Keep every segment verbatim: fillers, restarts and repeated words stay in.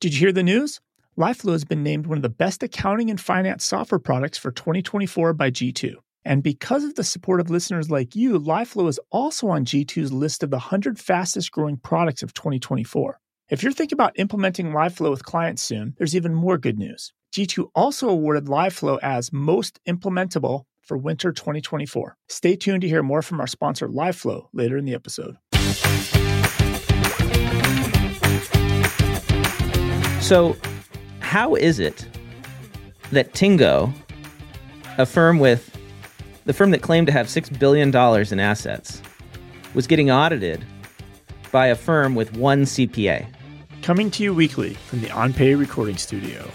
Did you hear the news? LifeFlow has been named one of the best accounting and finance software products for twenty twenty-four by G two. And because of the support of listeners like you, LifeFlow is also on G two's list of the one hundred fastest growing products of twenty twenty-four. If you're thinking about implementing LifeFlow with clients soon, there's even more good news. G two also awarded LifeFlow as most implementable for winter twenty twenty-four. Stay tuned to hear more from our sponsor, LifeFlow, later in the episode. So, how is it that Tingo, a firm with the firm that claimed to have six billion dollars in assets, was getting audited by a firm with one C P A? Coming to you weekly from the OnPay recording studio.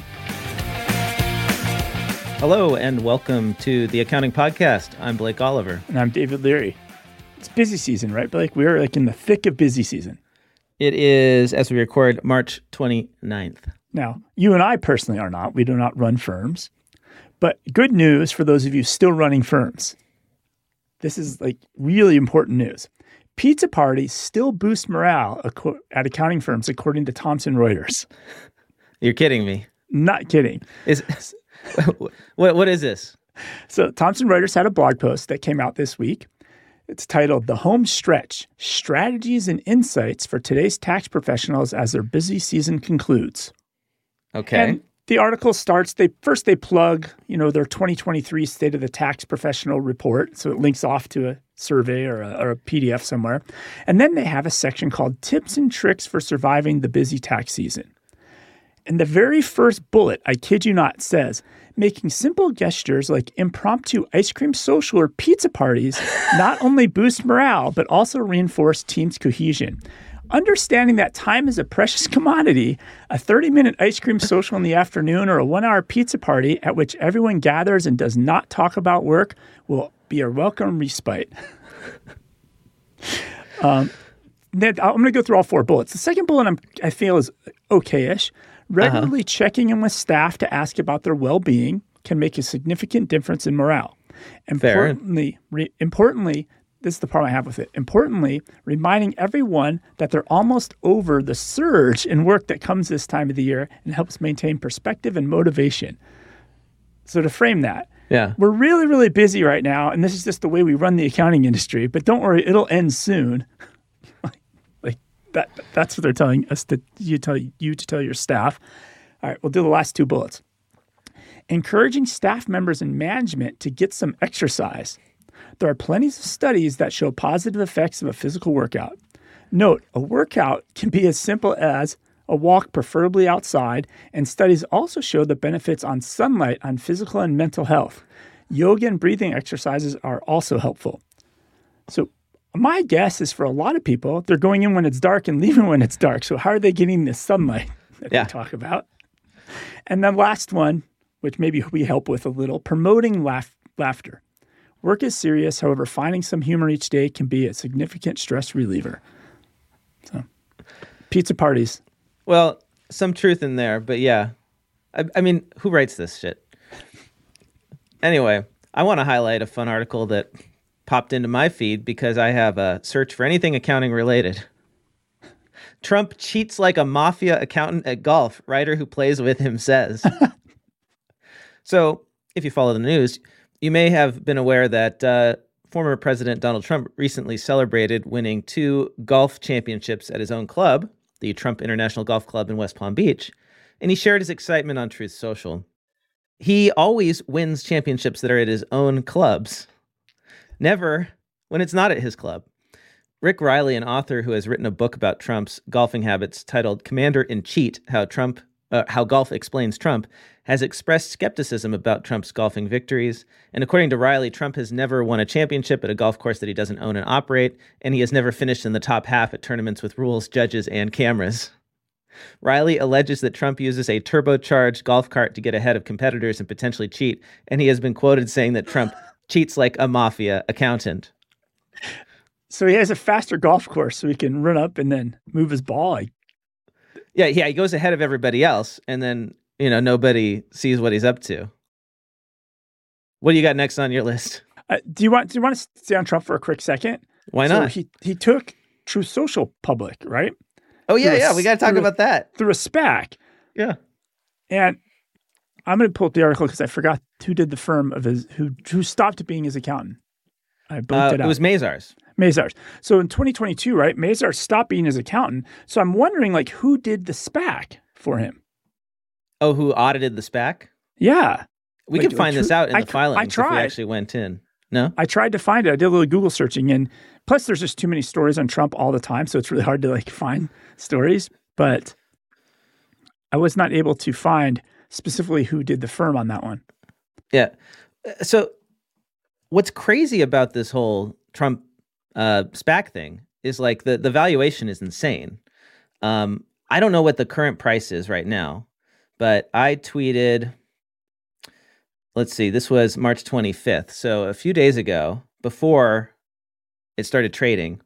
Hello, and welcome to the Accounting Podcast. I'm Blake Oliver. And I'm David Leary. It's busy season, right, Blake? We're like in the thick of busy season. It is, as we record, March twenty-ninth. Now, you and I personally are not. We do not run firms. But good news for those of you still running firms. This is like really important news. Pizza parties still boost morale at accounting firms, according to Thomson Reuters. You're kidding me. Not kidding. Is what what is this? So Thomson Reuters had a blog post that came out this week. It's titled "The Home Stretch: Strategies and Insights for Today's Tax Professionals as Their Busy Season Concludes." Okay. And the article starts, they first they plug, you know, their twenty twenty-three State of the Tax Professional report. So it links off to a survey or a, or a P D F somewhere. And then they have a section called Tips and Tricks for Surviving the Busy Tax Season. And the very first bullet, I kid you not, says, making simple gestures like impromptu ice cream social or pizza parties not only boost morale, but also reinforce team's cohesion. Understanding that time is a precious commodity, a thirty-minute ice cream social in the afternoon or a one-hour pizza party at which everyone gathers and does not talk about work will be a welcome respite. um, I'm going to go through all four bullets. The second bullet I'm, I feel is okay-ish. Regularly uh-huh. checking in with staff to ask about their well-being can make a significant difference in morale. Importantly, re, importantly, this is the problem I have with it. Importantly, reminding everyone that they're almost over the surge in work that comes this time of the year and helps maintain perspective and motivation. So to frame that, yeah, we're really, really busy right now, and this is just the way we run the accounting industry, but don't worry, it'll end soon. like that that's what they're telling us to you tell you to tell your staff. All right, we'll do the last two bullets. Encouraging staff members and management to get some exercise. There are plenty of studies that show positive effects of a physical workout. Note, a workout can be as simple as a walk, preferably outside, and studies also show the benefits on sunlight on physical and mental health. Yoga and breathing exercises are also helpful. So my guess is for a lot of people, they're going in when it's dark and leaving when it's dark. So how are they getting the sunlight that yeah. they talk about? And then last one, which maybe we help with a little, promoting laugh- laughter. Work is serious, however, finding some humor each day can be a significant stress reliever. So, pizza parties. Well, some truth in there, but yeah. I, I mean, who writes this shit? Anyway, I want to highlight a fun article that popped into my feed because I have a search for anything accounting related. Trump cheats like a mafia accountant at golf, writer who plays with him says. So, if you follow the news, you may have been aware that uh, former President Donald Trump recently celebrated winning two golf championships at his own club, the Trump International Golf Club in West Palm Beach, and he shared his excitement on Truth Social. He always wins championships that are at his own clubs, never when it's not at his club. Rick Riley, an author who has written a book about Trump's golfing habits titled Commander in Cheat, How Trump, uh, How Golf Explains Trump, has expressed skepticism about Trump's golfing victories. And according to Riley, Trump has never won a championship at a golf course that he doesn't own and operate, and he has never finished in the top half at tournaments with rules, judges, and cameras. Riley alleges that Trump uses a turbocharged golf cart to get ahead of competitors and potentially cheat, and he has been quoted saying that Trump cheats like a mafia accountant. So he has a faster golf course so he can run up and then move his ball. Like... Yeah, yeah, he goes ahead of everybody else, and then, you know, nobody sees what he's up to. What do you got next on your list? Uh, do you want do you want to stay on Trump for a quick second? Why so not? He he took Truth Social public, right? Oh, yeah, through yeah, a, we got to talk about that. Through a SPAC. Yeah. And I'm going to pull up the article because I forgot who did the firm of his, who who stopped being his accountant. I blinked Uh, it out. it was Mazars. Mazars. So in twenty twenty-two, right, Mazars stopped being his accountant. So I'm wondering, like, who did the SPAC for him? Oh, who audited the SPAC? Yeah. We Like, could find like, this out in I the tr- filings I if we tried. actually went in. No? I tried to find it. I did a little Google searching, and plus there's just too many stories on Trump all the time, so it's really hard to like find stories. But I was not able to find specifically who did the firm on that one. Yeah. So what's crazy about this whole Trump uh, SPAC thing is like the, the valuation is insane. Um, I don't know what the current price is right now, but I tweeted, let's see, this was March twenty-fifth. So a few days ago, before it started trading,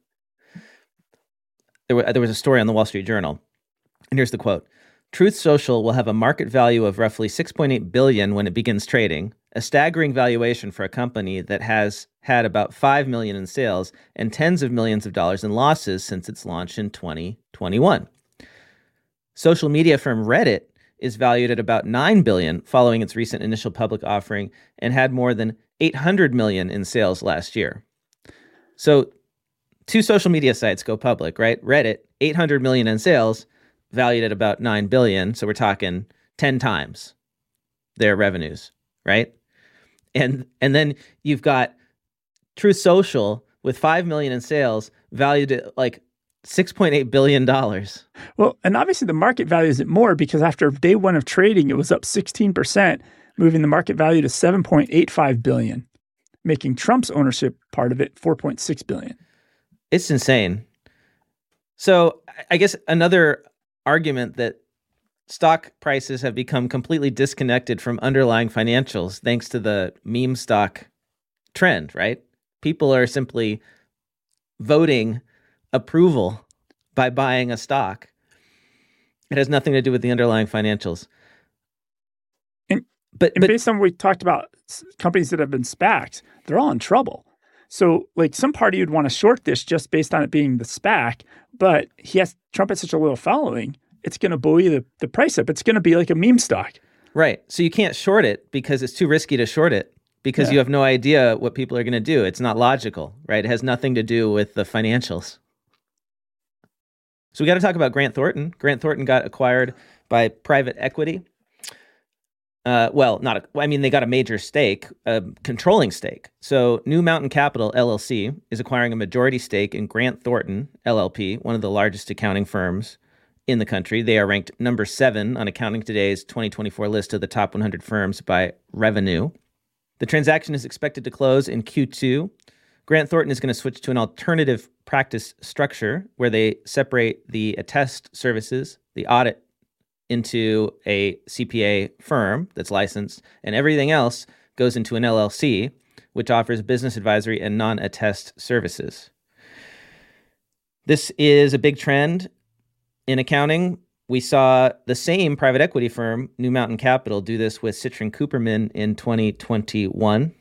there, were, there was a story on the Wall Street Journal. And here's the quote. Truth Social will have a market value of roughly six point eight billion dollars when it begins trading, a staggering valuation for a company that has had about five million dollars in sales and tens of millions of dollars in losses since its launch in twenty twenty-one. Social media firm Reddit is valued at about nine billion dollars following its recent initial public offering and had more than eight hundred million dollars in sales last year. So two social media sites go public, right? Reddit, eight hundred million dollars in sales, valued at about nine billion dollars. So we're talking ten times their revenues, right? And and then you've got Truth Social with five million dollars in sales, valued at like six point eight billion dollars. Well, and obviously the market values it more because after day one of trading, it was up sixteen percent, moving the market value to seven point eight five billion dollars, making Trump's ownership part of it four point six billion dollars. It's insane. So I guess another argument that stock prices have become completely disconnected from underlying financials thanks to the meme stock trend, right? People are simply voting approval by buying a stock. It has nothing to do with the underlying financials. And, but, and but based on what we talked about, companies that have been SPACs, they're all in trouble. So like some party would want to short this just based on it being the SPAC, but he has Trump has such a little following, it's going to buoy the, the price up. It's going to be like a meme stock. Right. So you can't short it because it's too risky to short it because Yeah. you have no idea what people are going to do. It's not logical, right? It has nothing to do with the financials. So we got to talk about Grant Thornton. Grant Thornton got acquired by private equity. Uh, well, not a, I mean, they got a major stake, a controlling stake. So New Mountain Capital, L L C, is acquiring a majority stake in Grant Thornton, L L P, one of the largest accounting firms in the country. They are ranked number seven on Accounting Today's twenty twenty-four list of the top one hundred firms by revenue. The transaction is expected to close in Q two. Grant Thornton is going to switch to an alternative practice structure where they separate the attest services, the audit, into a C P A firm that's licensed, and everything else goes into an L L C, which offers business advisory and non-attest services. This is a big trend in accounting. We saw the same private equity firm, New Mountain Capital, do this with Citrin Cooperman in twenty twenty-one.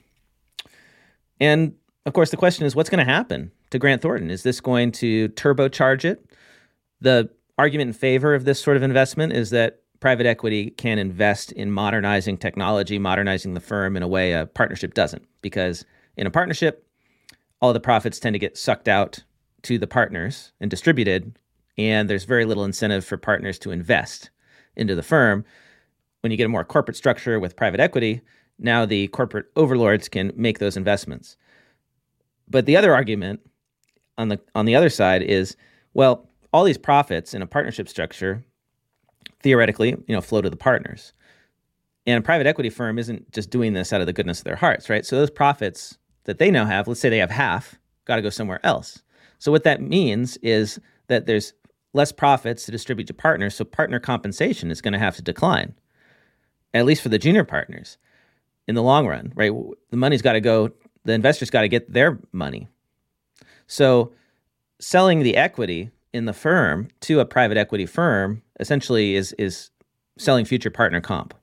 And of course, the question is, what's going to happen to Grant Thornton? Is this going to turbocharge it? The argument in favor of this sort of investment is that private equity can invest in modernizing technology, modernizing the firm in a way a partnership doesn't. Because in a partnership, all the profits tend to get sucked out to the partners and distributed, and there's very little incentive for partners to invest into the firm. When you get a more corporate structure with private equity, now the corporate overlords can make those investments. But the other argument on the on the other side is, well, all these profits in a partnership structure, theoretically, you know, flow to the partners. And a private equity firm isn't just doing this out of the goodness of their hearts, right? So those profits that they now have, let's say they have half, got to go somewhere else. So what that means is that there's less profits to distribute to partners, so partner compensation is going to have to decline, at least for the junior partners in the long run, right? The money's got to go, the investors got to get their money. So selling the equity in the firm to a private equity firm essentially is is selling future partner comp.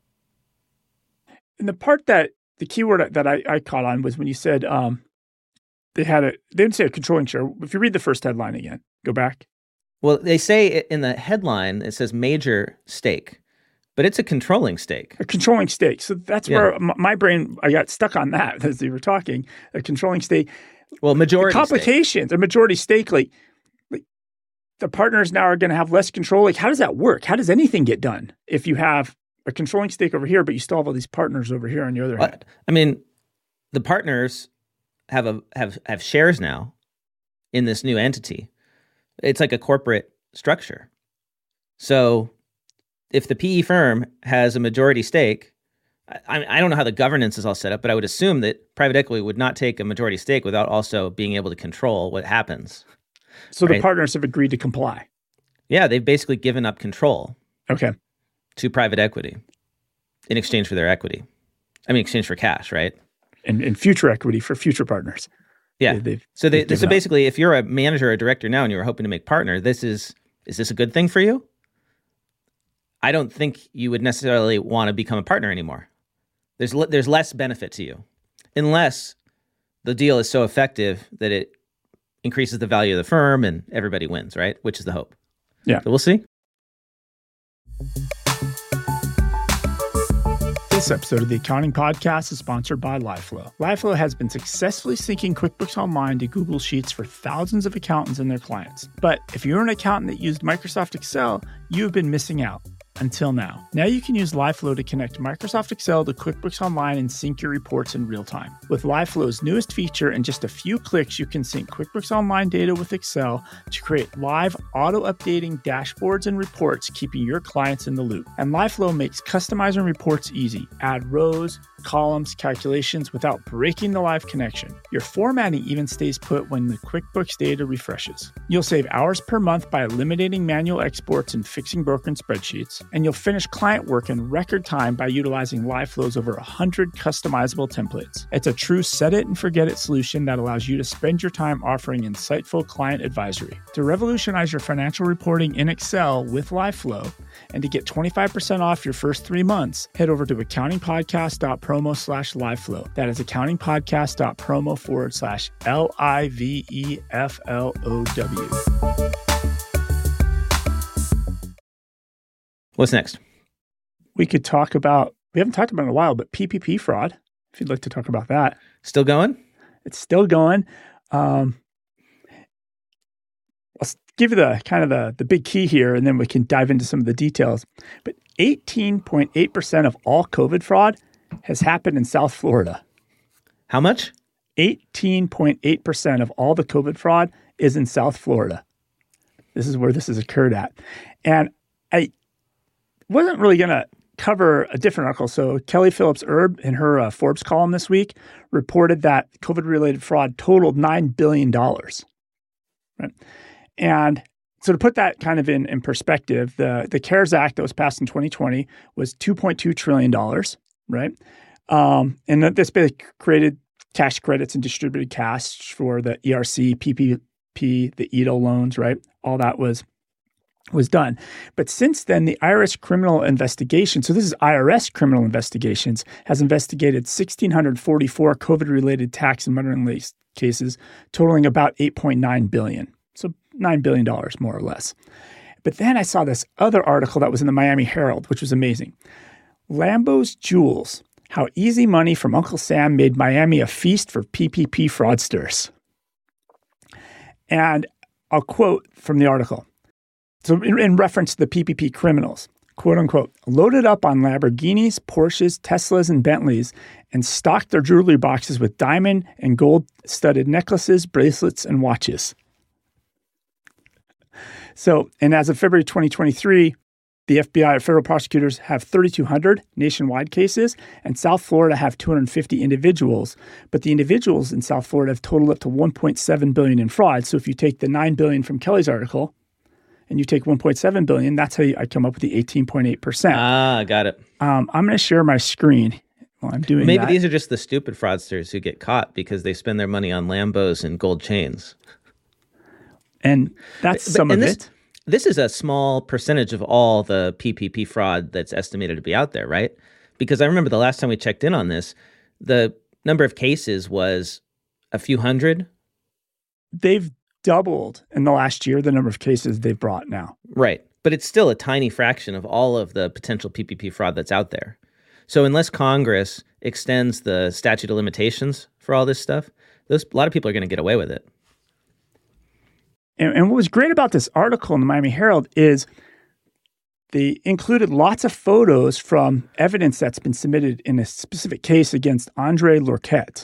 And the part that the keyword that I, I caught on was when you said um, they had a, they didn't say a controlling share. If you read the first headline again, go back. Well, they say in the headline, it says major stake. But it's a controlling stake. A controlling stake. So that's yeah. where m- my brain, I got stuck on that as you were talking. A controlling stake. Well, majority the complications. Stake. A majority stake, like, like the partners now are going to have less control. Like, how does that work? How does anything get done if you have a controlling stake over here, but you still have all these partners over here on the other well, hand? I mean, the partners have a have have shares now in this new entity. It's like a corporate structure. So if the P E firm has a majority stake, I, I don't know how the governance is all set up, but I would assume that private equity would not take a majority stake without also being able to control what happens. So right? The partners have agreed to comply. Yeah, they've basically given up control. Okay. To private equity in exchange for their equity. I mean, exchange for cash, right? And, and future equity for future partners. Yeah. They, so they, so basically, if you're a manager or a director now and you're hoping to make partner, this is is this a good thing for you? I don't think you would necessarily want to become a partner anymore. There's le- there's less benefit to you, unless the deal is so effective that it increases the value of the firm and everybody wins, right? Which is the hope. Yeah. So we'll see. This episode of the Accounting Podcast is sponsored by LiveFlow. LiveFlow has been successfully syncing QuickBooks Online to Google Sheets for thousands of accountants and their clients. But if you're an accountant that used Microsoft Excel, you have been missing out. Until now. Now you can use LiveFlow to connect Microsoft Excel to QuickBooks Online and sync your reports in real time. With LiveFlow's newest feature, in just a few clicks, you can sync QuickBooks Online data with Excel to create live auto-updating dashboards and reports, keeping your clients in the loop. And LiveFlow makes customizing reports easy. Add rows, columns, calculations without breaking the live connection. Your formatting even stays put when the QuickBooks data refreshes. You'll save hours per month by eliminating manual exports and fixing broken spreadsheets. And you'll finish client work in record time by utilizing LiveFlow's over one hundred customizable templates. It's a true set it and forget it solution that allows you to spend your time offering insightful client advisory. To revolutionize your financial reporting in Excel with LiveFlow and to get twenty-five percent off your first three months, head over to accountingpodcast.promo slash LiveFlow. That is accountingpodcast.promo forward slash L I V E F L O W. What's next? We could talk about, we haven't talked about it in a while, but P P P fraud, if you'd like to talk about that. Still going? It's still going. Um, I'll give you the kind of the, the big key here, and then we can dive into some of the details. But eighteen point eight percent of all COVID fraud has happened in South Florida. How much? eighteen point eight percent of all the COVID fraud is in South Florida. This is where this has occurred at. And I wasn't really going to cover a different article. So Kelly Phillips Erb in her uh, Forbes column this week reported that COVID-related fraud totaled nine billion dollars. Right? And so to put that kind of in, in perspective, the, the CARES Act that was passed in twenty twenty was two point two trillion dollars, right? Um, and this basically created tax credits and distributed cash for the E R C, P P P, the E D L loans, right? All that was was done. But since then, the I R S criminal investigation, so this is I R S criminal investigations, has investigated one thousand six hundred forty-four COVID-related tax and money cases totaling about eight point nine billion dollars. So nine billion dollars more or less. But then I saw this other article that was in the Miami Herald, which was amazing. Lambo's Jewels, how easy money from Uncle Sam made Miami a feast for P P P fraudsters. And I'll quote from the article. So in, in reference to the P P P criminals, quote unquote, loaded up on Lamborghinis, Porsches, Teslas, and Bentleys, and stocked their jewelry boxes with diamond and gold studded necklaces, bracelets, and watches. So, and as of February twenty twenty-three, the F B I federal prosecutors have thirty-two hundred nationwide cases, and South Florida have two hundred fifty individuals. But the individuals in South Florida have totaled up to one point seven billion dollars in fraud. So if you take the nine billion dollars from Kelly's article, and you take one point seven billion dollars, that's how you, I come up with the eighteen point eight percent. Ah, got it. Um, I'm going to share my screen while I'm doing Maybe that. these are just the stupid fraudsters who get caught because they spend their money on Lambos and gold chains. And that's But- some and of this, it. This is a small percentage of all the P P P fraud that's estimated to be out there, right? Because I remember the last time we checked in on this, the number of cases was a few hundred. They've doubled in the last year the number of cases they've brought now. Right. but it's still a tiny fraction of all of the potential P P P fraud that's out there. So unless Congress extends the statute of limitations for all this stuff, those, a lot of people are going to get away with it. And, and what was great about this article in the Miami Herald is they included lots of photos from evidence that's been submitted in a specific case against Andre Lorquette.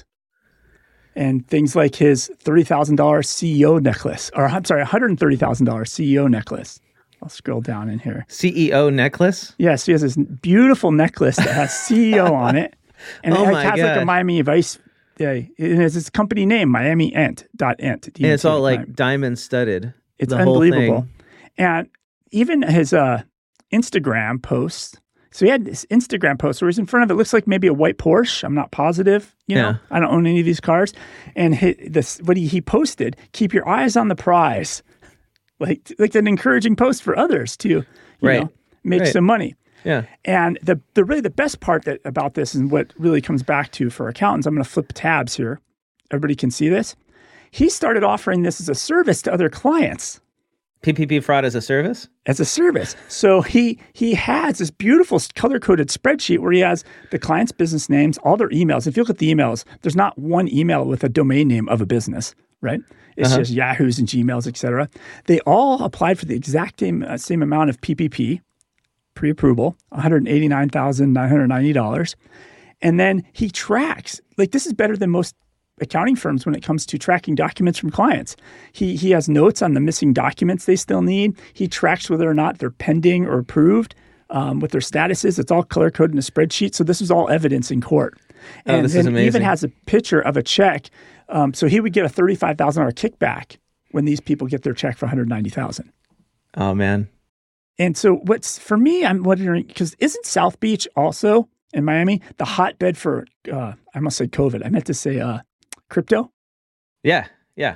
And things like his thirty thousand dollars C E O necklace, or I'm sorry, one hundred thirty thousand dollars C E O necklace. I'll scroll down in here. C E O necklace? Yes, he has this beautiful necklace that has C E O on it. And oh it my has God. like a Miami Vice. Yeah, it has its company name, Miami Ent dot ent. And it's all like diamond studded. It's the whole unbelievable. thing. And even his uh, Instagram posts. So he had this Instagram post where he's in front of it. Looks like maybe a white Porsche. I'm not positive. You know, Yeah. I don't own any of these cars. And he, this, what he, he posted, keep your eyes on the prize. Like, like an encouraging post for others to, you Right. know, make Right. some money. Yeah. And the the really the best part that about this and what really comes back to for accountants, I'm going to flip tabs here. Everybody can see this. He started offering this as a service to other clients. P P P fraud as a service? As a service. So he he has this beautiful color-coded spreadsheet where he has the client's business names, all their emails. If you look at the emails, there's not one email with a domain name of a business, right? It's Uh-huh. just Yahoos and Gmails, et cetera. They all applied for the exact same, uh, same amount of P P P, pre-approval, one hundred eighty-nine thousand nine hundred ninety dollars. And then he tracks, like this is better than most accounting firms when it comes to tracking documents from clients. He he has notes on the missing documents they still need. He tracks whether or not they're pending or approved, um, what their status is. It's all color-coded in a spreadsheet. So this is all evidence in court. Oh, And this then is amazing. even has a picture of a check. Um, so he would get a thirty-five thousand dollars kickback when these people get their check for one hundred ninety thousand dollars. Oh, man. And so what's, for me, I'm wondering, because isn't South Beach also in Miami the hotbed for, uh, I almost said COVID. I meant to say uh, crypto. Yeah. Yeah.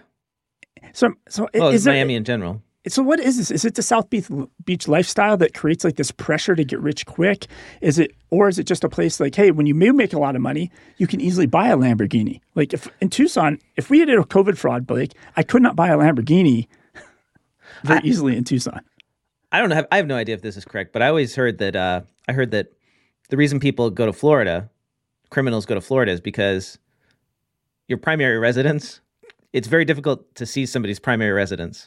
So, so Well, is it's there, Miami in general. so what is this? Is it the South Beach, Beach lifestyle that creates like this pressure to get rich quick? Is it, or is it just a place like, hey, when you may make a lot of money, you can easily buy a Lamborghini? Like if in Tucson, if we had a COVID fraud, Blake, I could not buy a Lamborghini very I- easily in Tucson. I don't know. I have no idea if this is correct, but I always heard that, uh, I heard that the reason people go to Florida, criminals go to Florida, is because your primary residence, it's very difficult to see somebody's primary residence.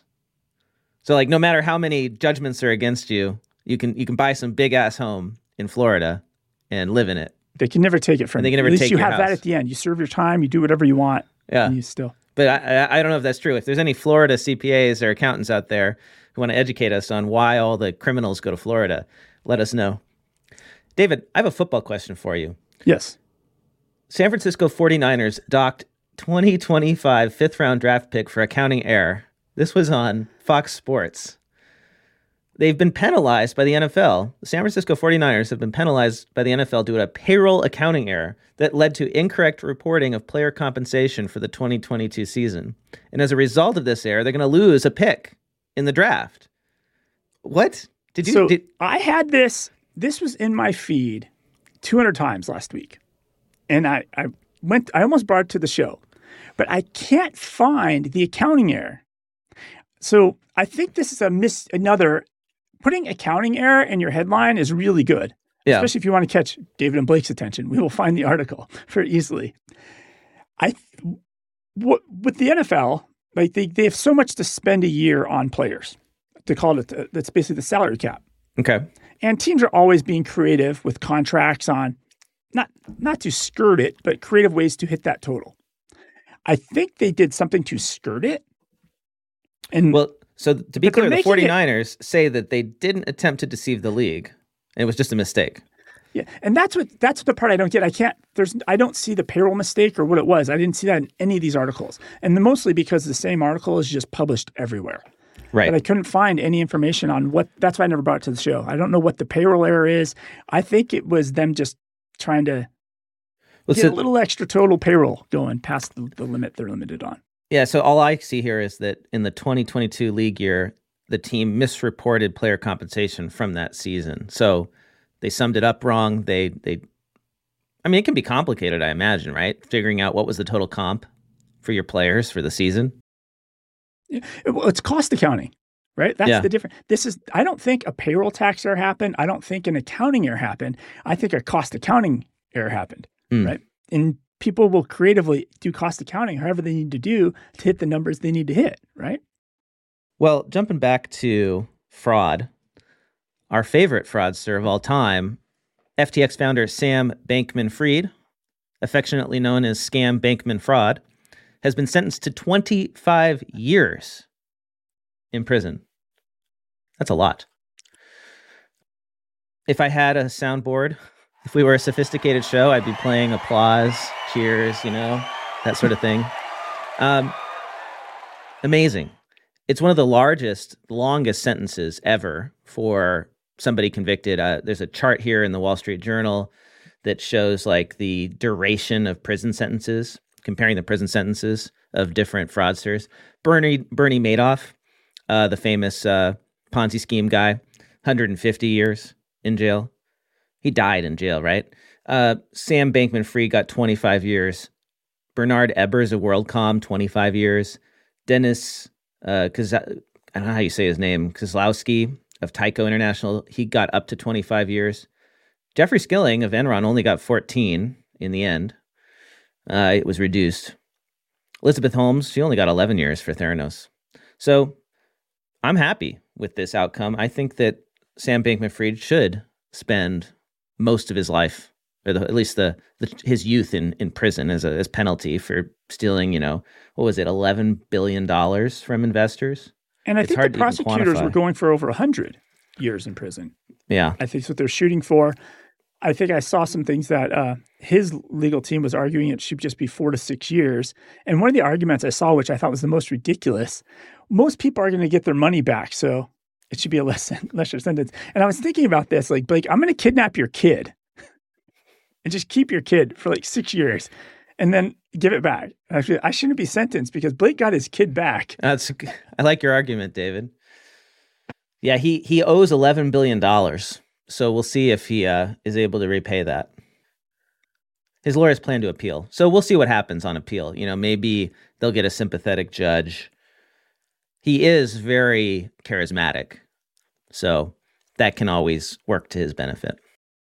So like no matter how many judgments are against you, you can you can buy some big ass home in Florida and live in it. They can never take it from And they you. can never At least take you your have that house. at the end. You serve your time, you do whatever you want. Yeah. And you still. But I, I I don't know if that's true. If there's any Florida C P As or accountants out there who want to educate us on why all the criminals go to Florida, let us know. David, I have a football question for you. Yes. San Francisco forty-niners docked twenty twenty-five fifth round draft pick for accounting error. This was on Fox Sports. They've been penalized by the N F L. The San Francisco forty-niners have been penalized by the N F L due to a payroll accounting error that led to incorrect reporting of player compensation for the twenty twenty-two season. And as a result of this error, they're going to lose a pick in the draft. What? Did you? So did, I had this, this was in my feed two hundred times last week. And I, I went, I almost brought it to the show, but I can't find the accounting error. So I think this is a miss, another, putting accounting error in your headline is really good. yeah. Especially if you want to catch David and Blake's attention. We will find the article very easily. I, what, with the N F L, like they, they have so much to spend a year on players. To call it, uh, that's basically the salary cap. Okay. And teams are always being creative with contracts on, not not to skirt it, but creative ways to hit that total. I think they did something to skirt it. And Well, so to be But they're clear, the making it- forty-niners say that they didn't attempt to deceive the league. It was just a mistake. yeah, and that's what that's the part I don't get. I can't. There's I don't see the payroll mistake or what it was. I didn't see that in any of these articles, and mostly because the same article is just published everywhere. Right. But I couldn't find any information on what. That's why I never brought it to the show. I don't know what the payroll error is. I think it was them just trying to Well, get so- a little extra total payroll going past the, the limit they're limited on. Yeah, so all I see here is that in the twenty twenty-two league year, the team misreported player compensation from that season. So they summed it up wrong. They they I mean, it can be complicated, I imagine, right? Figuring out what was the total comp for your players for the season. It- well, it's cost accounting. right? That's Yeah. the difference. This is, I don't think a payroll tax error happened. I don't think an accounting error happened. I think a cost accounting error happened, Mm. right? And people will creatively do cost accounting however they need to do to hit the numbers they need to hit, right? Well, jumping back to fraud, our favorite fraudster of all time, F T X founder Sam Bankman-Fried, affectionately known as Scam Bankman-Fraud, has been sentenced to twenty-five years in prison. That's a lot. If I had a soundboard, if we were a sophisticated show, I'd be playing applause, cheers, you know, that sort of thing. Um, amazing. It's one of the largest, longest sentences ever for somebody convicted. Uh, there's a chart here in the Wall Street Journal that shows like the duration of prison sentences, comparing the prison sentences of different fraudsters. Bernie Bernie Madoff, uh, the famous uh, Ponzi scheme guy, one hundred fifty years in jail. He died in jail, right? Uh, Sam Bankman-Fried got twenty-five years. Bernard Ebbers of WorldCom, twenty-five years. Dennis, uh, Kaz- I don't know how you say his name, Kozlowski of Tyco International, he got up to twenty-five years. Jeffrey Skilling of Enron only got fourteen in the end. Uh, it was reduced. Elizabeth Holmes, she only got eleven years for Theranos. So I'm happy with this outcome. I think that Sam Bankman-Fried should spend most of his life, or the, at least the, the his youth in, in prison as a as penalty for stealing, you know, what was it, eleven billion dollars from investors? And I It's think hard the to even prosecutors quantify. were going for over one hundred years in prison. Yeah. I think that's what they're shooting for. I think I saw some things that uh, his legal team was arguing it should just be four to six years. And one of the arguments I saw, which I thought was the most ridiculous, most people are going to get their money back, so it should be a less lesser sentence. And I was thinking about this, like, Blake, I'm going to kidnap your kid and just keep your kid for like six years and then give it back. Actually, I shouldn't be sentenced because Blake got his kid back. That's I like your argument, David. Yeah, he he owes eleven billion dollars. So we'll see if he uh, is able to repay that. His lawyers plan to appeal. So we'll see what happens on appeal. You know, maybe they'll get a sympathetic judge. He is very charismatic. So that can always work to his benefit.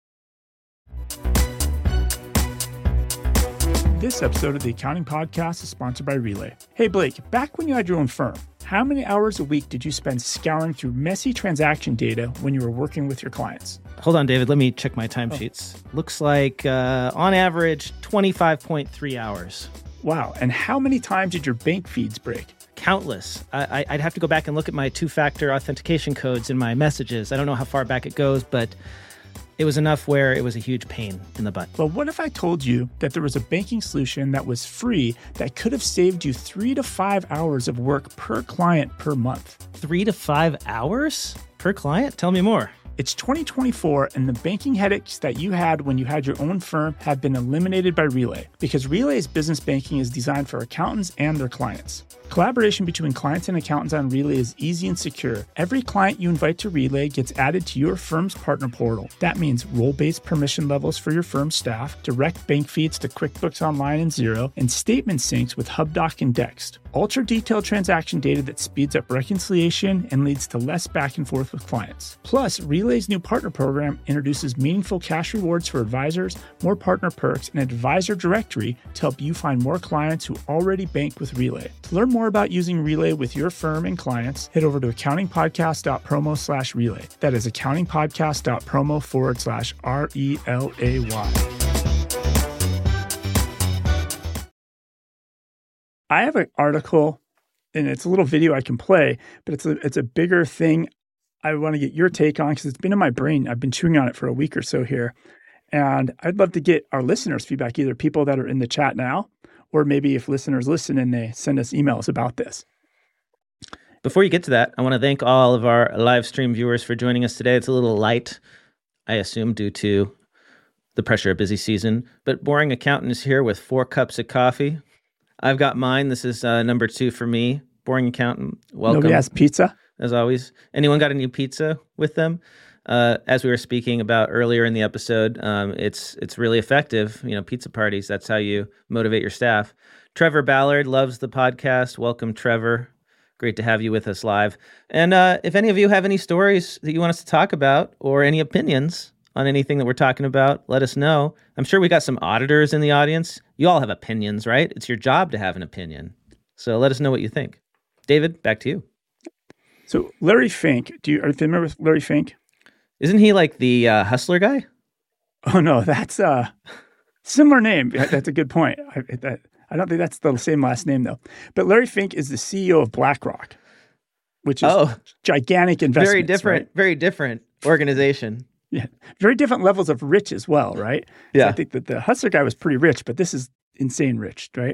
This episode of the Accounting Podcast is sponsored by Relay. Hey, Blake, back when you had your own firm, how many hours a week did you spend scouring through messy transaction data when you were working with your clients? Hold on, David. Let me check my timesheets. Oh. Looks like, uh, on average, twenty-five point three hours. Wow. And how many times did your bank feeds break? Countless. I, I'd have to go back and look at my two-factor authentication codes in my messages. I don't know how far back it goes, but it was enough where it was a huge pain in the butt. Well, what if I told you that there was a banking solution that was free that could have saved you three to five hours of work per client per month? Three to five hours per client? Tell me more. It's twenty twenty-four, and the banking headaches that you had when you had your own firm have been eliminated by Relay, because Relay's business banking is designed for accountants and their clients. Collaboration between clients and accountants on Relay is easy and secure. Every client you invite to Relay gets added to your firm's partner portal. That means role-based permission levels for your firm's staff, direct bank feeds to QuickBooks Online and Xero, and statement syncs with HubDoc and Dext. Ultra-detailed transaction data that speeds up reconciliation and leads to less back and forth with clients. Plus, Relay's new partner program introduces meaningful cash rewards for advisors, more partner perks, and an advisor directory to help you find more clients who already bank with Relay. To learn more about using Relay with your firm and clients, head over to accountingpodcast.promo slash relay. That is accountingpodcast.promo forward slash R E L A Y. I have an article, and it's a little video I can play, but it's a, it's a bigger thing I want to get your take on because it's been in my brain. I've been chewing on it for a week or so here. And I'd love to get our listeners' feedback, either people that are in the chat now, or maybe if listeners listen and they send us emails about this. Before you get to that, I want to thank all of our live stream viewers for joining us today. It's a little light, I assume, due to the pressure of busy season. But Boring Accountant is here with four cups of coffee. I've got mine. This is uh, number two for me. Boring Accountant, welcome. Nobody has pizza? As always. Anyone got a new pizza with them? Uh, as we were speaking about earlier in the episode, um, it's it's really effective. You know, pizza parties, that's how you motivate your staff. Trevor Ballard loves the podcast. Welcome, Trevor. Great to have you with us live. And uh, if any of you have any stories that you want us to talk about or any opinions on anything that we're talking about, let us know. I'm sure we got some auditors in the audience. You all have opinions, right? It's your job to have an opinion. So let us know what you think. David, back to you. So Larry Fink, do you, are you familiar with Larry Fink? Isn't he like the uh, hustler guy? Oh, no, that's a similar name. That's a good point. I, that, I don't think that's the same last name, though. But Larry Fink is the C E O of BlackRock, which is oh, gigantic investments. Very different, right? very different organization. Yeah, very different levels of rich as well, right? Yeah. So I think that the hustler guy was pretty rich, but this is insane rich, right?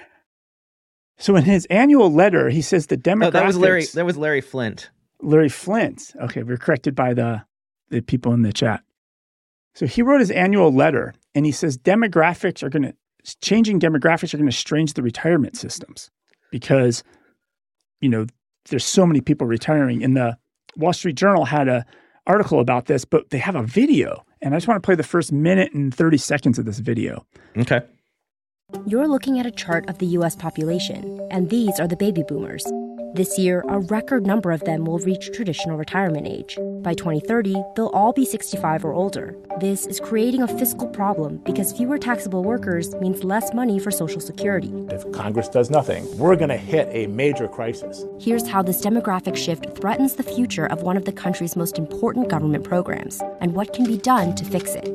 So in his annual letter, he says the demographics... Oh, that was Larry, that was Larry Flint. Larry Flint. Okay, we're corrected by the, the people in the chat. So he wrote his annual letter, and he says demographics are going to... Changing demographics are going to strange the retirement systems because, you know, there's so many people retiring. And the Wall Street Journal had a article about this, but they have a video. And I just want to play the first minute and thirty seconds of this video. Okay. You're looking at a chart of the U S population, and these are the baby boomers. This year, a record number of them will reach traditional retirement age. By twenty thirty, they'll all be sixty-five or older. This is creating a fiscal problem because fewer taxable workers means less money for Social Security. If Congress does nothing, we're going to hit a major crisis. Here's how this demographic shift threatens the future of one of the country's most important government programs and what can be done to fix it.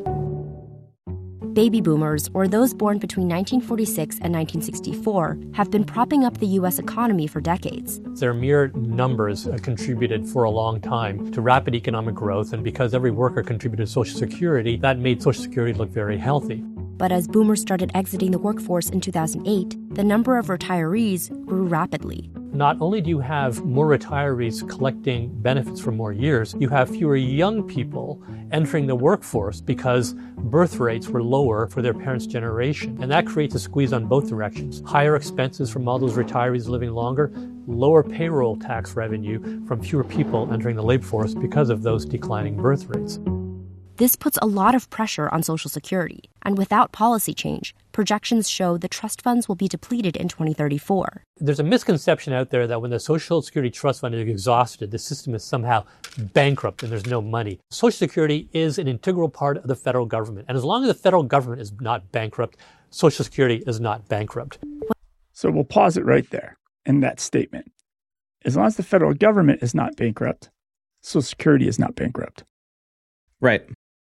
Baby boomers, or those born between nineteen forty-six and nineteen sixty-four, have been propping up the U S economy for decades. Their mere numbers uh, contributed for a long time to rapid economic growth, and because every worker contributed to Social Security, that made Social Security look very healthy. But as boomers started exiting the workforce in two thousand eight, the number of retirees grew rapidly. Not only do you have more retirees collecting benefits for more years, you have fewer young people entering the workforce because birth rates were lower for their parents' generation. And that creates a squeeze on both directions. Higher expenses from all those retirees living longer, lower payroll tax revenue from fewer people entering the labor force because of those declining birth rates. This puts a lot of pressure on Social Security, and without policy change, projections show the trust funds will be depleted in twenty thirty-four. There's a misconception out there that when the Social Security trust fund is exhausted, the system is somehow bankrupt and there's no money. Social Security is an integral part of the federal government, and as long as the federal government is not bankrupt, Social Security is not bankrupt. So we'll pause it right there in that statement. As long as the federal government is not bankrupt, Social Security is not bankrupt. Right.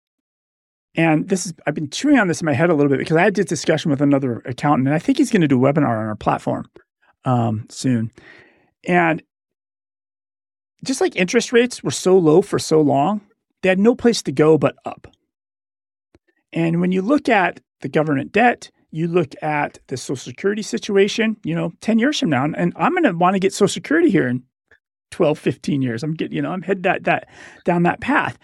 And this is, I've been chewing on this in my head a little bit because I had this discussion with another accountant, and I think he's going to do a webinar on our platform um, soon. And just like interest rates were so low for so long, they had no place to go but up. And when you look at the government debt, you look at the Social Security situation, you know, ten years from now, and I'm going to want to get Social Security here in twelve, fifteen years. I'm getting, you know, I'm headed that, that down that path.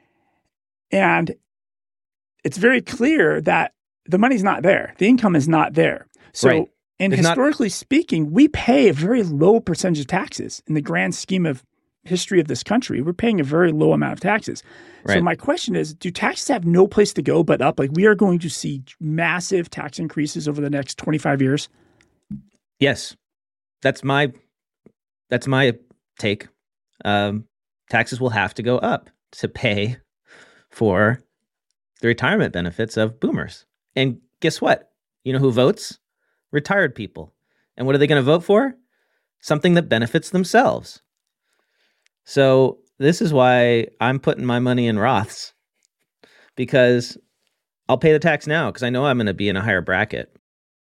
And it's very clear that the money's not there. The income is not there. So, right. and There's historically not... speaking, we pay a very low percentage of taxes in the grand scheme of history of this country. We're paying a very low amount of taxes. Right. So my question is, do taxes have no place to go but up? Like, we are going to see massive tax increases over the next twenty-five years? Yes. That's my, that's my take. Um, taxes will have to go up to pay for the retirement benefits of boomers. And guess what? You know who votes? Retired people. And what are they going to vote for? Something that benefits themselves. So this is why I'm putting my money in Roths, because I'll pay the tax now because I know I'm going to be in a higher bracket.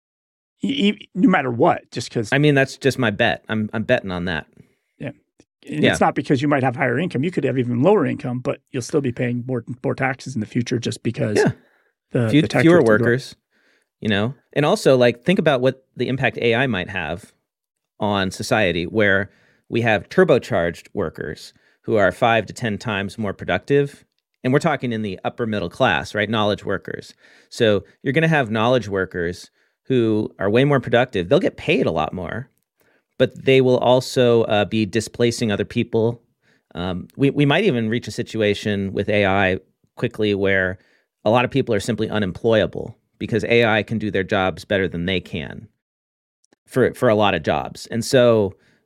No matter what, just because. I mean, that's just my bet. I'm I'm betting on that. Yeah. And yeah. It's not because you might have higher income. You could have even lower income, but you'll still be paying more more taxes in the future just because yeah. the, Few, the tax fewer workers, you know. And also, like, think about what the impact A I might have on society, where we have turbocharged workers who are five to ten times more productive. And we're talking in the upper middle class, right? Knowledge workers. So you're going to have knowledge workers who are way more productive. They'll get paid a lot more, but they will also uh, be displacing other people. Um, we, we might even reach a situation with A I quickly where a lot of people are simply unemployable because A I can do their jobs better than they can for, for a lot of jobs. And so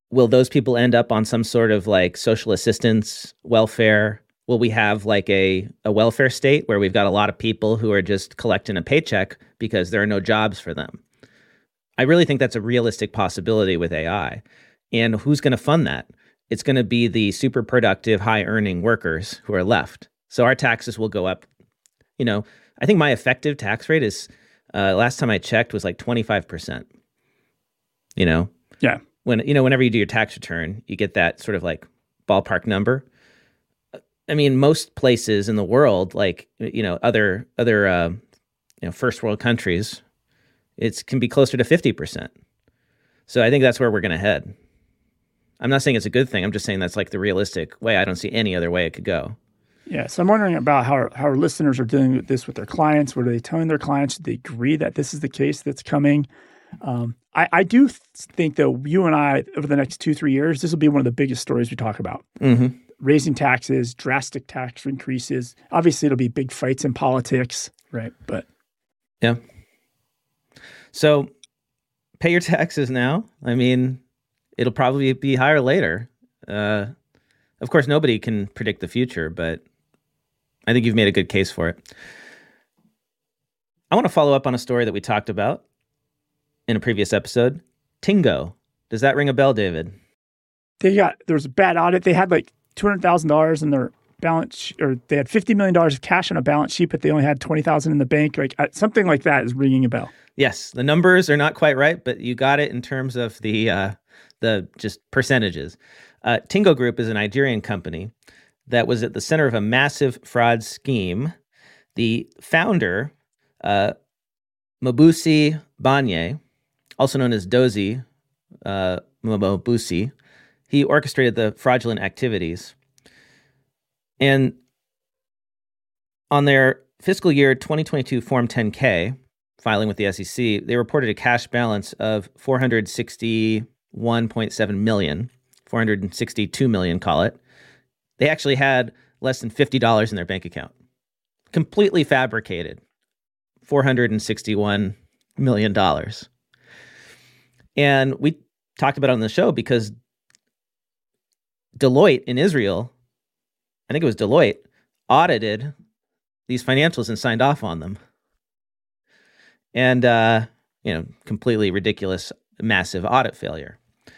will those people end up on some sort of like social assistance, welfare? Will we have like a, a welfare state where we've got a lot of people who are just collecting a paycheck because there are no jobs for them? I really think that's a realistic possibility with A I. And who's going to fund that? It's going to be the super productive, high earning workers who are left. So our taxes will go up. You know, I think my effective tax rate is, uh, last time I checked, was like twenty-five percent. You know? Yeah. When, you know, whenever you do your tax return, you get that sort of like ballpark number. I mean, most places in the world, like, you know, other, other, uh, you know, first world countries, it can be closer to fifty percent. So I think that's where we're going to head. I'm not saying it's a good thing. I'm just saying that's like the realistic way. I don't see any other way it could go. Yeah. So I'm wondering about how our, how our listeners are dealing with this with their clients. What are they telling their clients? Do they agree that this is the case that's coming? Um, I, I do th- think, though, you and I, over the next two, three years, this will be one of the biggest stories we talk about. Mm-hmm. Raising taxes, drastic tax increases. Obviously, it'll be big fights in politics, right? But yeah. So pay your taxes now. I mean, it'll probably be higher later. Uh, of course, nobody can predict the future, but I think you've made a good case for it. I want to follow up on a story that we talked about in a previous episode. Tingo. Does that ring a bell, David? They got, there was a bad audit. They had like two hundred thousand dollars in their balance, sh- or they had fifty million dollars of cash on a balance sheet, but they only had twenty thousand dollars in the bank. Like uh, something like that is ringing a bell. Yes. The numbers are not quite right, but you got it in terms of the, uh, the just percentages. Uh, Tingo Group is a Nigerian company that was at the center of a massive fraud scheme. The founder, uh, Mobusi Banye, also known as Dozie uh, Mobusi, he orchestrated the fraudulent activities. And on their fiscal year twenty twenty-two Form ten K, filing with the S E C, they reported a cash balance of four hundred sixty-one point seven million, four hundred sixty-two million, call it. They actually had less than fifty dollars in their bank account. Completely fabricated. four hundred sixty-one million dollars. And we talked about it on the show because Deloitte in Israel, I think it was Deloitte, audited these financials and signed off on them. And, uh, you know, completely ridiculous, massive audit failure.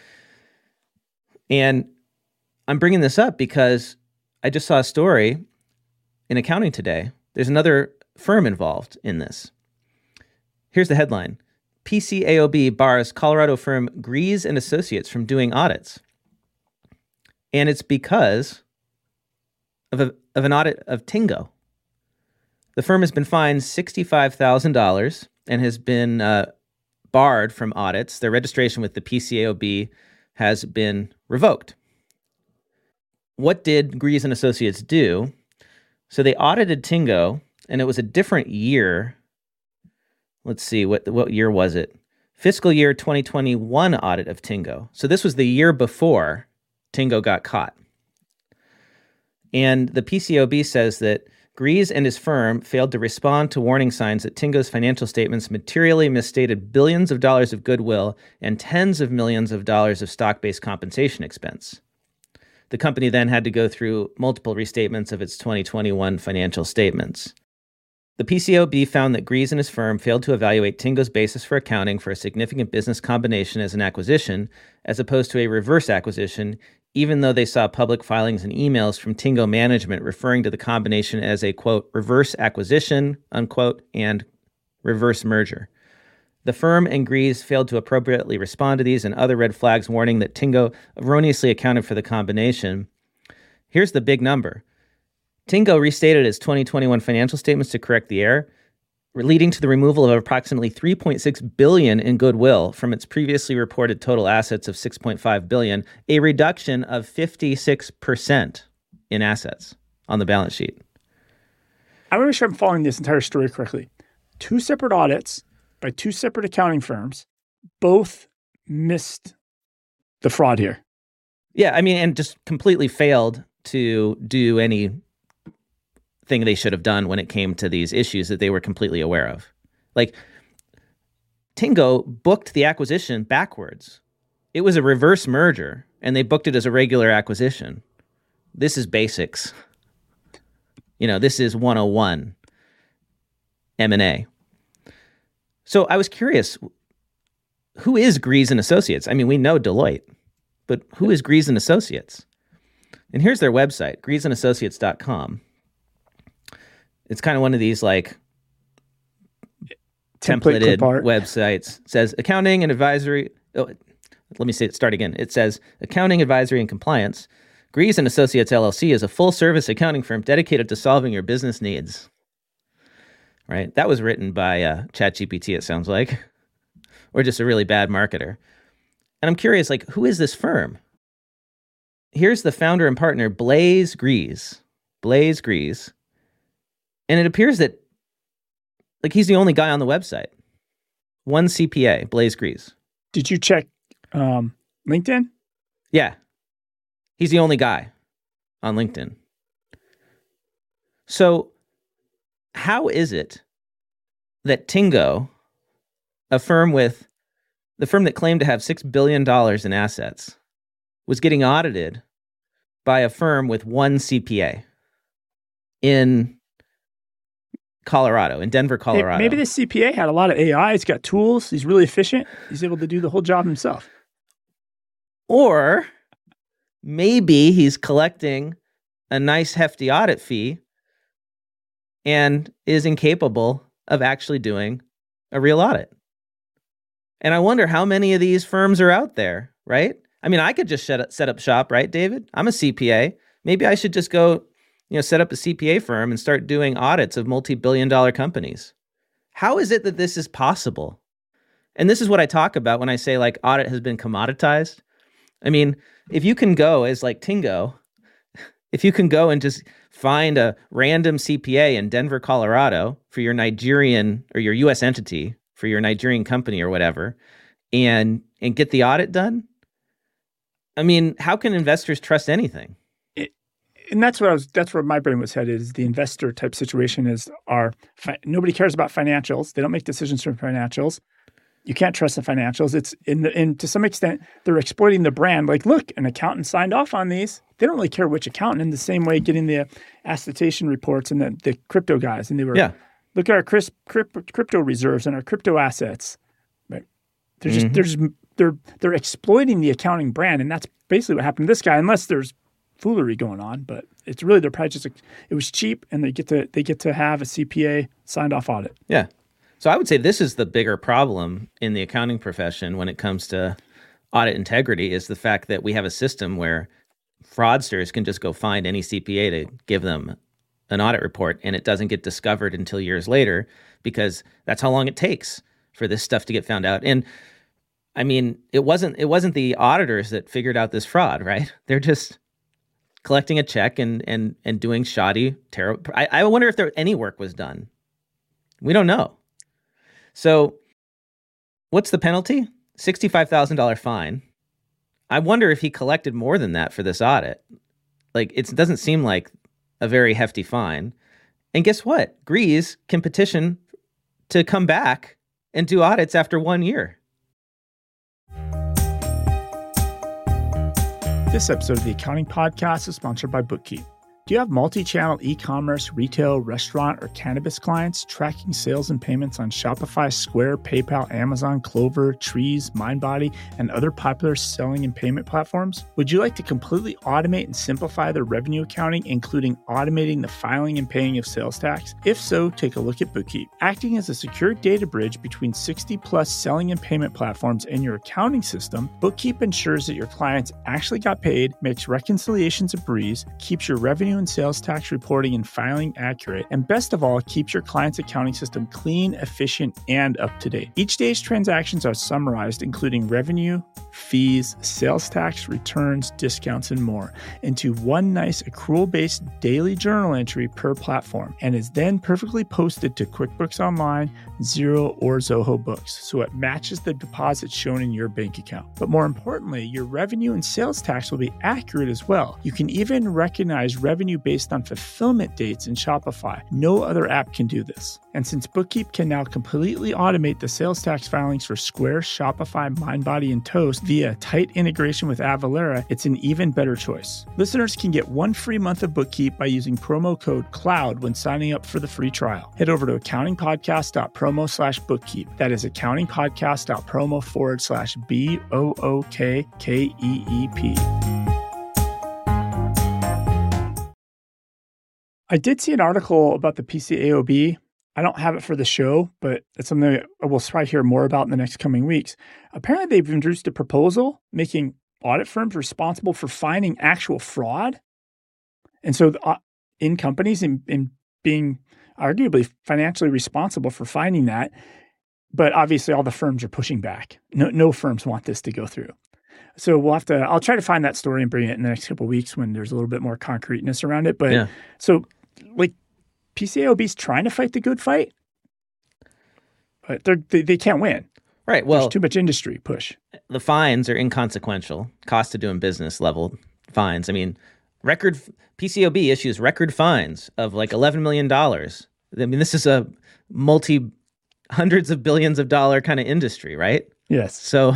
And I'm bringing this up because I just saw a story in Accounting Today. There's another firm involved in this. Here's the headline. P C A O B bars Colorado firm Grease and Associates from doing audits. And it's because of, a, of an audit of Tingo. The firm has been fined sixty-five thousand dollars and has been uh, barred from audits. Their registration with the P C A O B has been revoked. What did Grease and Associates do? So they audited Tingo, and it was a different year. Let's see, what what year was it? Fiscal year twenty twenty-one audit of Tingo. So this was the year before Tingo got caught. And the P C A O B says that Grease and his firm failed to respond to warning signs that Tingo's financial statements materially misstated billions of dollars of goodwill and tens of millions of dollars of stock-based compensation expense. The company then had to go through multiple restatements of its twenty twenty-one financial statements. The P C A O B found that Grease and his firm failed to evaluate Tingo's basis for accounting for a significant business combination as an acquisition, as opposed to a reverse acquisition, even though they saw public filings and emails from Tingo management referring to the combination as a, quote, reverse acquisition, unquote, and reverse merger. The firm and Grease failed to appropriately respond to these and other red flags warning that Tingo erroneously accounted for the combination. Here's the big number. Tingo restated its twenty twenty-one financial statements to correct the error, leading to the removal of approximately three point six billion dollars in goodwill from its previously reported total assets of six point five billion dollars, a reduction of fifty-six percent in assets on the balance sheet. I want to make sure I'm following this entire story correctly. Two separate audits by two separate accounting firms, both missed the fraud here. Yeah, I mean, and just completely failed to do any thing they should have done when it came to these issues that they were completely aware of. Like, Tingo booked the acquisition backwards. it was a reverse merger, and they booked it as a regular acquisition. This is basics. You know, this is one oh one M and A. So I was curious, who is Griese and Associates? I mean, we know Deloitte, but who is Griese and Associates? And here's their website, griese and associates dot com. It's kind of one of these like Template templated clip art. websites. It says accounting and advisory. Oh, let me say it, start again. It says accounting, advisory, and compliance. Griese and Associates L L C is a full-service accounting firm dedicated to solving your business needs. Right? That was written by uh, ChatGPT, it sounds like, or just a really bad marketer. And I'm curious, like, who is this firm? Here's the founder and partner, Blaise Griese. Blaise Griese. And it appears that, like, he's the only guy on the website. One C P A, Blaise Griese. Did you check um, LinkedIn? Yeah. He's the only guy on LinkedIn. So how is it that Tingo, a firm with, the firm that claimed to have six billion dollars in assets, was getting audited by a firm with one C P A in Colorado, in Denver, Colorado? Maybe the C P A had a lot of A I. He's got tools. He's really efficient. He's able to do the whole job himself. Or maybe he's collecting a nice hefty audit fee and is incapable of actually doing a real audit. And I wonder how many of these firms are out there, right? I mean, I could just set up, set up shop, right, David? I'm a C P A. Maybe I should just go, you know, set up a C P A firm and start doing audits of multi-billion dollar companies. How is it that this is possible? And this is what I talk about when I say like audit has been commoditized. I mean, if you can go as like Tingo, if you can go and just find a random C P A in Denver, Colorado for your Nigerian or your U S entity for your Nigerian company or whatever, and and get the audit done, I mean, how can investors trust anything? It, and that's what I was. That's where my brain was headed. Is the investor type situation is our fi- nobody cares about financials. They don't make decisions from financials. You can't trust the financials. It's in the and to some extent they're exploiting the brand. Like, look, an accountant signed off on these. They don't really care which accountant. In the same way, getting the attestation reports and the, the crypto guys, and they were yeah. Look at our crisp, crypto reserves and our crypto assets. Right? They're just Mm-hmm. they're just they're they're exploiting the accounting brand, and that's basically what happened to this guy. Unless there's foolery going on, but it's really they're probably just it was cheap, and they get to they get to have a C P A signed off audit. Yeah. So I would say this is the bigger problem in the accounting profession when it comes to audit integrity is the fact that we have a system where fraudsters can just go find any C P A to give them an audit report, and it doesn't get discovered until years later because that's how long it takes for this stuff to get found out. And I mean, it wasn't it wasn't the auditors that figured out this fraud, right? They're just collecting a check and and and doing shoddy, terrible. I, I wonder if there any work was done. We don't know. So what's the penalty? sixty-five thousand dollars fine. I wonder if he collected more than that for this audit. Like, it doesn't seem like a very hefty fine. And guess what? Griese can petition to come back and do audits after one year. This episode of the Accounting Podcast is sponsored by Bookkeep. Do you have multi-channel e-commerce, retail, restaurant, or cannabis clients tracking sales and payments on Shopify, Square, PayPal, Amazon, Clover, Trees, Mindbody, and other popular selling and payment platforms? Would you like to completely automate and simplify their revenue accounting, including automating the filing and paying of sales tax? If so, take a look at Bookkeep. Acting as a secure data bridge between sixty plus selling and payment platforms and your accounting system, Bookkeep ensures that your clients actually got paid, makes reconciliations a breeze, keeps your revenue and sales tax reporting and filing accurate, and best of all, keeps your client's accounting system clean, efficient, and up to date. Each day's transactions are summarized, including revenue, fees, sales tax, returns, discounts, and more, into one nice accrual-based daily journal entry per platform, and is then perfectly posted to QuickBooks Online, Xero, or Zoho Books, so it matches the deposits shown in your bank account. But more importantly, your revenue and sales tax will be accurate as well. You can even recognize revenue based on fulfillment dates in Shopify. No other app can do this. And since Bookkeep can now completely automate the sales tax filings for Square, Shopify, Mindbody, and Toast, via tight integration with Avalara, it's an even better choice. Listeners can get one free month of Bookkeep by using promo code CLOUD when signing up for the free trial. Head over to accountingpodcast.promo slash bookkeep. That is accountingpodcast.promo forward slash B O O K K E E P. I did see an article about the P C A O B. I don't have it for the show, but it's something that we'll probably hear more about in the next coming weeks. Apparently, they've introduced a proposal making audit firms responsible for finding actual fraud. And so uh, in companies and, and being arguably financially responsible for finding that. But obviously, all the firms are pushing back. No, no firms want this to go through. So we'll have to, I'll try to find that story and bring it in the next couple of weeks when there's a little bit more concreteness around it. But yeah. so like, P C A O B's trying to fight the good fight, but they're, they they can't win. Right. Well, there's too much industry push. The fines are inconsequential. Cost of doing business level fines. I mean, record P C A O B issues record fines of like eleven million dollars. I mean, this is a multi hundreds of billions of dollar kind of industry, right? Yes. So,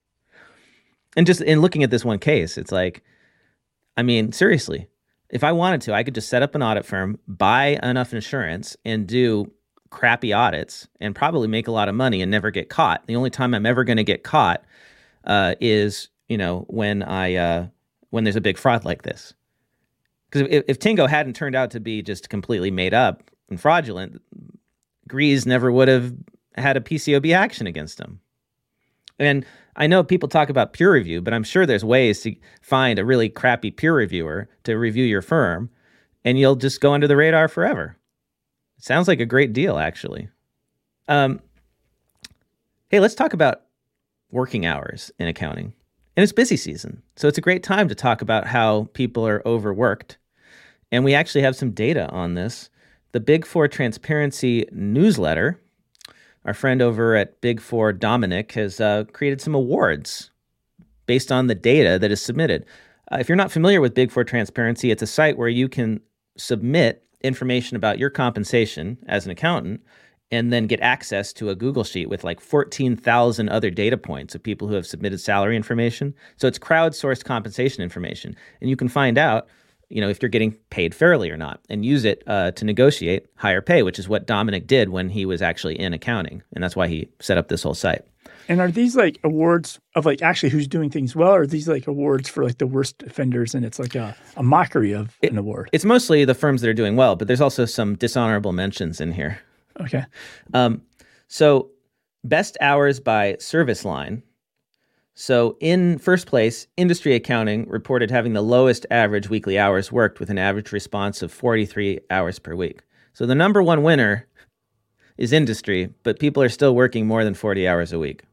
and just in looking at this one case, it's like, I mean, seriously. If I wanted to, I could just set up an audit firm, buy enough insurance, and do crappy audits and probably make a lot of money and never get caught. The only time I'm ever going to get caught uh, is, you know, when I uh, when there's a big fraud like this. Because if, if Tingo hadn't turned out to be just completely made up and fraudulent, Grease never would have had a P C O B action against him. And I know people talk about peer review, but I'm sure there's ways to find a really crappy peer reviewer to review your firm, and you'll just go under the radar forever. It sounds like a great deal, actually. Um, hey, let's talk about working hours in accounting. And it's busy season, so it's a great time to talk about how people are overworked. And we actually have some data on this. The Big Four Transparency newsletter, our friend over at Big Four, Dominic, has uh, created some awards based on the data that is submitted. Uh, if you're not familiar with Big Four Transparency, it's a site where you can submit information about your compensation as an accountant and then get access to a Google Sheet with like fourteen thousand other data points of people who have submitted salary information. So it's crowdsourced compensation information. And you can find out, you know, if you're getting paid fairly or not, and use it uh, to negotiate higher pay, which is what Dominic did when he was actually in accounting. And that's why he set up this whole site. And are these like awards of like actually who's doing things well, or are these like awards for like the worst offenders and it's like a, a mockery of it, an award? It's mostly the firms that are doing well, but there's also some dishonorable mentions in here. Okay. Um, so best hours by service line. So in first place, industry accounting reported having the lowest average weekly hours worked with an average response of forty-three hours per week. So the number one winner is industry, but people are still working more than forty hours a week.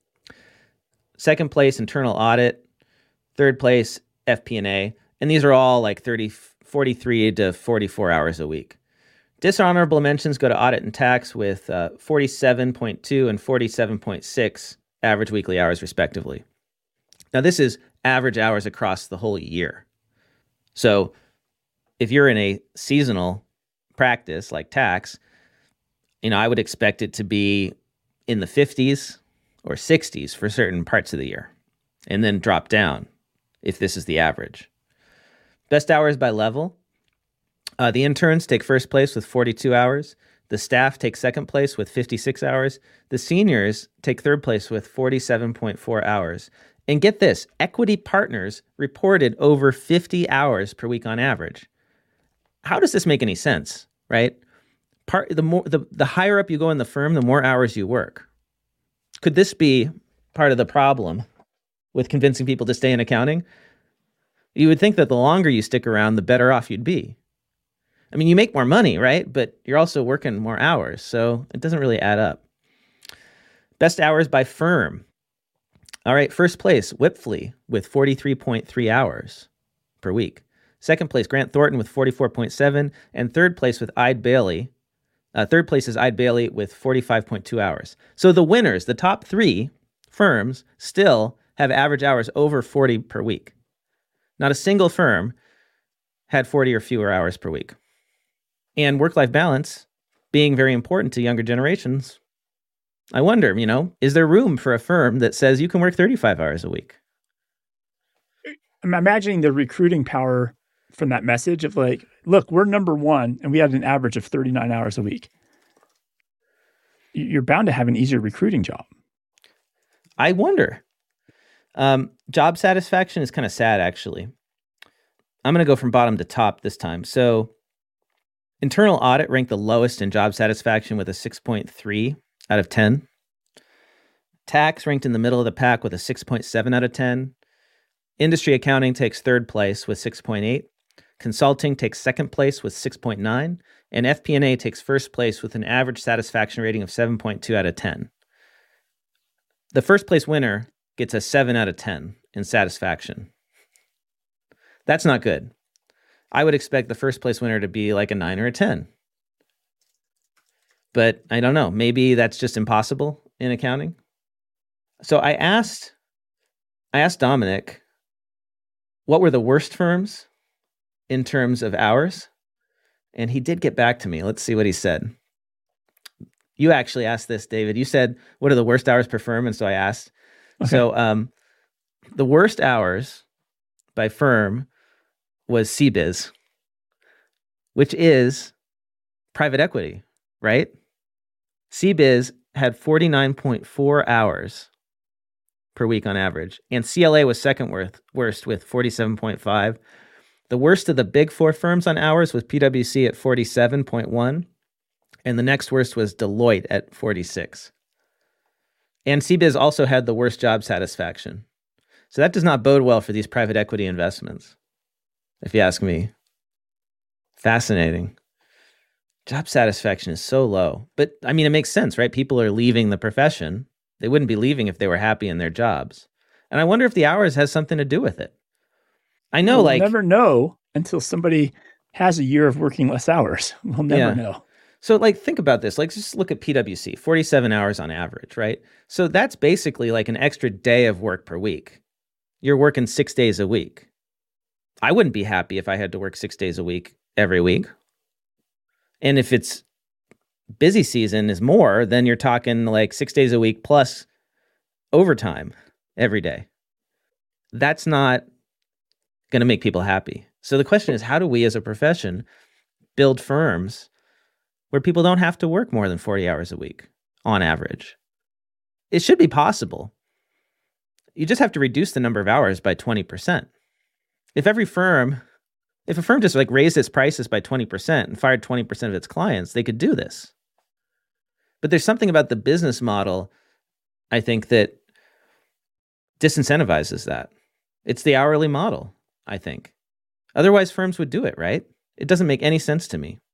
Second place, internal audit. Third place, F P and A. And these are all like thirty, forty-three to forty-four hours a week. Dishonorable mentions go to audit and tax with uh, forty-seven point two and forty-seven point six average weekly hours, respectively. Now, this is average hours across the whole year. So if you're in a seasonal practice like tax, you know, I would expect it to be in the fifties or sixties for certain parts of the year, and then drop down if this is the average. Best hours by level. Uh, the interns take first place with forty-two hours. The staff take second place with fifty-six hours. The seniors take third place with forty-seven point four hours. And get this, equity partners reported over fifty hours per week on average. How does this make any sense, right? Part the more the, the higher up you go in the firm, the more hours you work. Could this be part of the problem with convincing people to stay in accounting? You would think that the longer you stick around, the better off you'd be. I mean, you make more money, right? But you're also working more hours, so it doesn't really add up. Best hours by firm. All right, first place, Wipfli with forty-three point three hours per week. Second place, Grant Thornton with forty-four point seven. And third place with Eide Bailly. Uh, third place is Eide Bailly with forty-five point two hours. So the winners, the top three firms, still have average hours over forty per week. Not a single firm had forty or fewer hours per week. And work-life balance, being very important to younger generations, I wonder, you know, is there room for a firm that says you can work thirty-five hours a week? I'm imagining the recruiting power from that message of like, look, we're number one and we had an average of thirty-nine hours a week. You're bound to have an easier recruiting job. I wonder. Um, job satisfaction is kind of sad, actually. I'm going to go from bottom to top this time. So internal audit ranked the lowest in job satisfaction with a six point three out of ten. Tax ranked in the middle of the pack with a six point seven out of ten. Industry accounting takes third place with six point eight. Consulting takes second place with six point nine. And F P and A takes first place with an average satisfaction rating of seven point two out of ten. The first place winner gets a seven out of ten in satisfaction. That's not good. I would expect the first place winner to be like a nine or a ten. But I don't know. Maybe that's just impossible in accounting. So I asked, I asked Dominic, what were the worst firms in terms of hours? And he did get back to me. Let's see what he said. You actually asked this, David. You said, what are the worst hours per firm? And so I asked. Okay. So um, the worst hours by firm was C B I Z, which is private equity, right? C B I Z had forty-nine point four hours per week on average. And C L A was second worst, worst with forty-seven point five. The worst of the big four firms on hours was P W C at forty-seven point one. And the next worst was Deloitte at forty-six. And C B I Z also had the worst job satisfaction. So that does not bode well for these private equity investments, if you ask me. Fascinating. Job satisfaction is so low. But, I mean, it makes sense, right? People are leaving the profession. They wouldn't be leaving if they were happy in their jobs. And I wonder if the hours has something to do with it. I know, we'll like... We'll never know until somebody has a year of working less hours. We'll never yeah. know. So, like, think about this. Like, just look at P W C, forty-seven hours on average, right? So that's basically like an extra day of work per week. You're working six days a week. I wouldn't be happy if I had to work six days a week every week. And if it's busy season is more, then you're talking like six days a week plus overtime every day. That's not going to make people happy. So the question is, how do we as a profession build firms where people don't have to work more than forty hours a week on average? It should be possible. You just have to reduce the number of hours by twenty percent. If every firm, if a firm just like raised its prices by twenty percent and fired twenty percent of its clients, they could do this. But there's something about the business model, I think, that disincentivizes that. It's the hourly model, I think. Otherwise, firms would do it, right? It doesn't make any sense to me.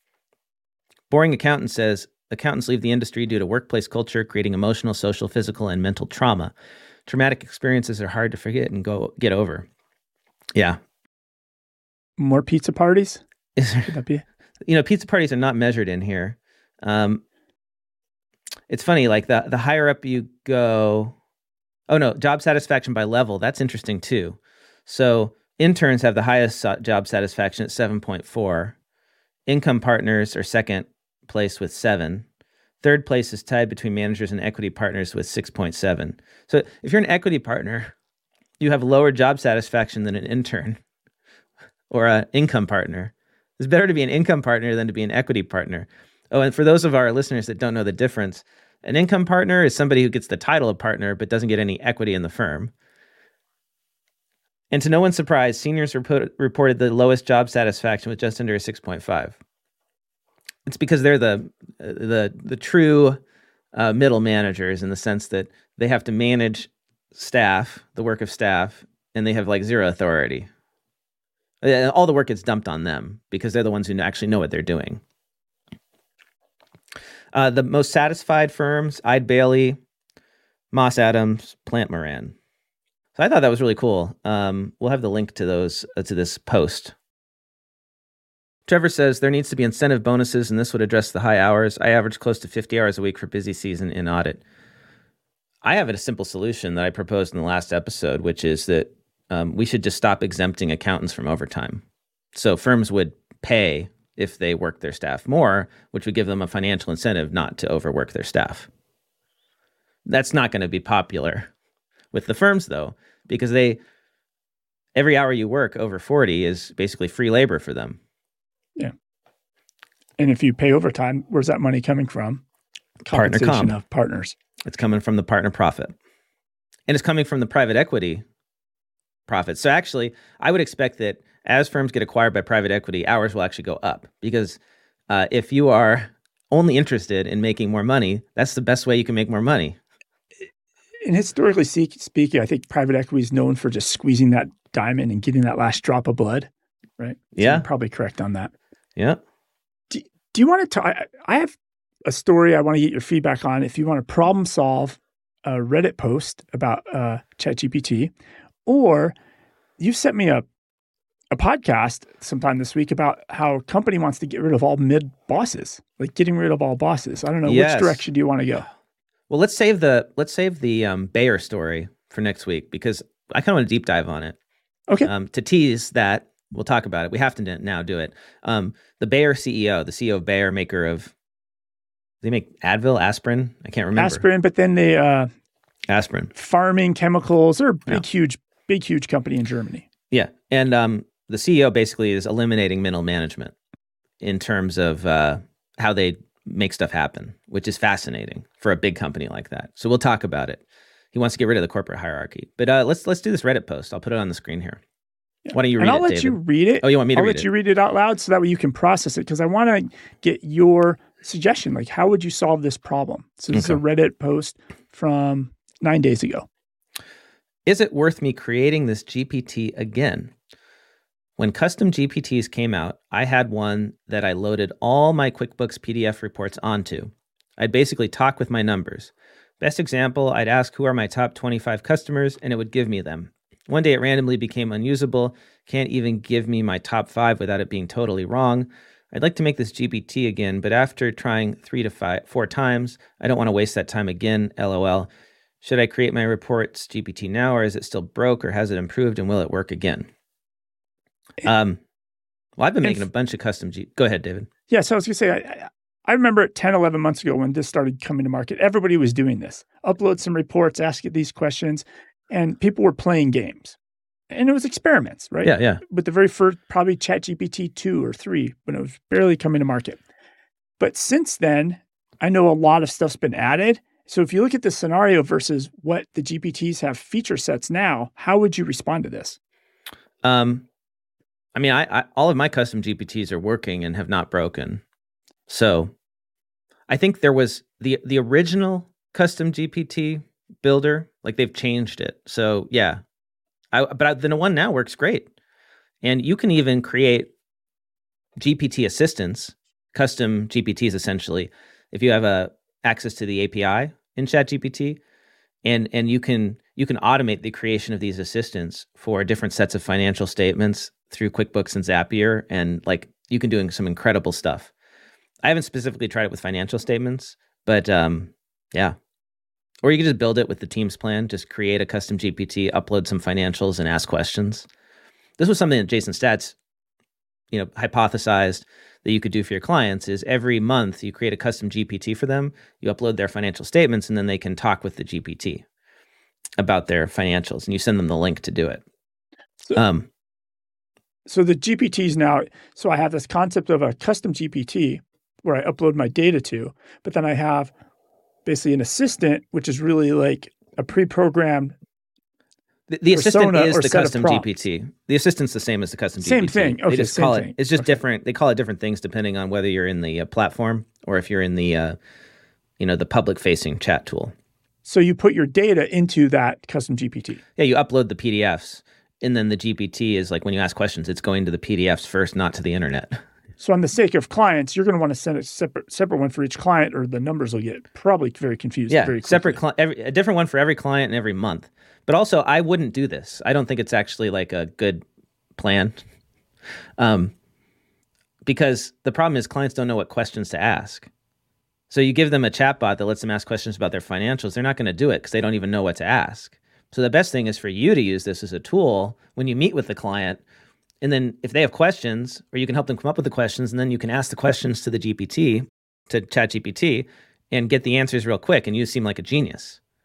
Boring Accountant says, accountants leave the industry due to workplace culture, creating emotional, social, physical, and mental trauma. Traumatic experiences are hard to forget and go get over. Yeah. More pizza parties? Is there, Could that be? You know, pizza parties are not measured in here. Um, it's funny, like the, the higher up you go, oh no, job satisfaction by level, that's interesting too. So interns have the highest job satisfaction at seven point four. Income partners are second place with seven. Third place is tied between managers and equity partners with six point seven. So if you're an equity partner, you have lower job satisfaction than an intern or an income partner. It's better to be an income partner than to be an equity partner. Oh, and for those of our listeners that don't know the difference, an income partner is somebody who gets the title of partner but doesn't get any equity in the firm. And to no one's surprise, seniors report, reported the lowest job satisfaction with just under a six point five. It's because they're the the the true uh, middle managers in the sense that they have to manage staff, the work of staff, and they have like zero authority. All the work gets dumped on them because they're the ones who actually know what they're doing. Uh, the most satisfied firms, Eide Bailly, Moss Adams, Plant Moran. So I thought that was really cool. Um, we'll have the link to those uh, to this post. Trevor says there needs to be incentive bonuses, and this would address the high hours. I average close to fifty hours a week for busy season in audit. I have a simple solution that I proposed in the last episode, which is that um, we should just stop exempting accountants from overtime. So firms would pay if they work their staff more, which would give them a financial incentive not to overwork their staff. That's not going to be popular with the firms, though, because they every hour you work over forty is basically free labor for them. Yeah. And if you pay overtime, where's that money coming from? Partner Compensation comp. of partners. It's coming from the partner profit. And it's coming from the private equity profit. So actually, I would expect that as firms get acquired by private equity, hours will actually go up. Because uh, if you are only interested in making more money, that's the best way you can make more money. And historically speaking, I think private equity is known for just squeezing that diamond and getting that last drop of blood, right? So Yeah. you're probably correct on that. Yeah. Do, do you want to talk? I, I have a story I want to get your feedback on. If you want to problem solve a Reddit post about uh, ChatGPT, or you sent me a a podcast sometime this week about how a company wants to get rid of all mid bosses, like getting rid of all bosses. I don't know. Yes. Which direction do you want to go? Well, let's save the let's save the um, Bayer story for next week because I kind of want to deep dive on it. Okay. Um, to tease that, we'll talk about it. We have to now do it. Um, the Bayer C E O, the C E O of Bayer, maker of, they make Advil, aspirin? I can't remember. Aspirin, but then they uh, Aspirin. farming chemicals. They're a big, Yeah. huge, big, huge company in Germany. Yeah. And um, the C E O basically is eliminating middle management in terms of uh, how they make stuff happen, which is fascinating for a big company like that. So we'll talk about it. He wants to get rid of the corporate hierarchy. But uh, let's let's do this Reddit post. I'll put it on the screen here. Yeah. Why don't you read and I'll it, let David? you read it. Oh, you want me to I'll read let it? you read it out loud so that way you can process it because I want to get your suggestion. Like, how would you solve this problem? So this is a Okay. Reddit post from nine days ago. Is it worth me creating this G P T again? When custom G P Ts came out, I had one that I loaded all my QuickBooks P D F reports onto. I'd basically talk with my numbers. Best example, I'd ask who are my top twenty-five customers, and it would give me them. One day it randomly became unusable, can't even give me my top five without it being totally wrong. I'd like to make this G P T again, but after trying three to five, four times, I don't want to waste that time again, LOL. Should I create my reports G P T now, or is it still broke, or has it improved, and will it work again? Um, well, I've been making a bunch of custom G. Go ahead, David. Yeah, so I was going to say, I, I remember ten, eleven months ago when this started coming to market, everybody was doing this. Upload some reports, ask it these questions, and people were playing games. And it was experiments, right? Yeah, yeah. With the very first, probably ChatGPT two or three, when it was barely coming to market. But since then, I know a lot of stuff's been added. So if you look at the scenario versus what the G P Ts have feature sets now, how would you respond to this? Um, I mean, I, I all of my custom G P Ts are working and have not broken. So I think there was the the original custom G P T builder, like they've changed it. So yeah, I, but I, the one now works great. And you can even create G P T assistants, custom G P Ts essentially, if you have a access to the A P I in ChatGPT, and and you can you can automate the creation of these assistants for different sets of financial statements through QuickBooks and Zapier, and like you can do some incredible stuff. I haven't specifically tried it with financial statements, but um, yeah. Or you can just build it with the Teams plan, just create a custom G P T, upload some financials, and ask questions. This was something that Jason Stats, you know, hypothesized that you could do for your clients is every month you create a custom G P T for them, you upload their financial statements, and then they can talk with the G P T about their financials, and you send them the link to do it. So, Um, so the G P Ts now, so I have this concept of a custom G P T where I upload my data to, but then I have basically an assistant, which is really like a pre-programmed the, the assistant persona is or the set of custom G P T. The assistant's the same as the custom Same G P T. thing. Okay, they just same call thing. it. It's just Okay. different. They call it different things depending on whether you're in the uh, platform or if you're in the, uh, you know, the public-facing chat tool. So you put your data into that custom G P T. Yeah, you upload the P D Fs, and then the G P T is like when you ask questions, it's going to the P D Fs first, not to the internet. So on the sake of clients, you're going to want to send a separate separate one for each client, or the numbers will get probably very confused. Yeah, very separate quickly. cli- every, a different one for every client and every month. But also, I wouldn't do this. I don't think it's actually like a good plan, um, because the problem is clients don't know what questions to ask. So you give them a chatbot that lets them ask questions about their financials. They're not going to do it because they don't even know what to ask. So the best thing is for you to use this as a tool when you meet with the client. And then if they have questions, or you can help them come up with the questions, and then you can ask the questions to the G P T, to ChatGPT, and get the answers real quick, and you seem like a genius.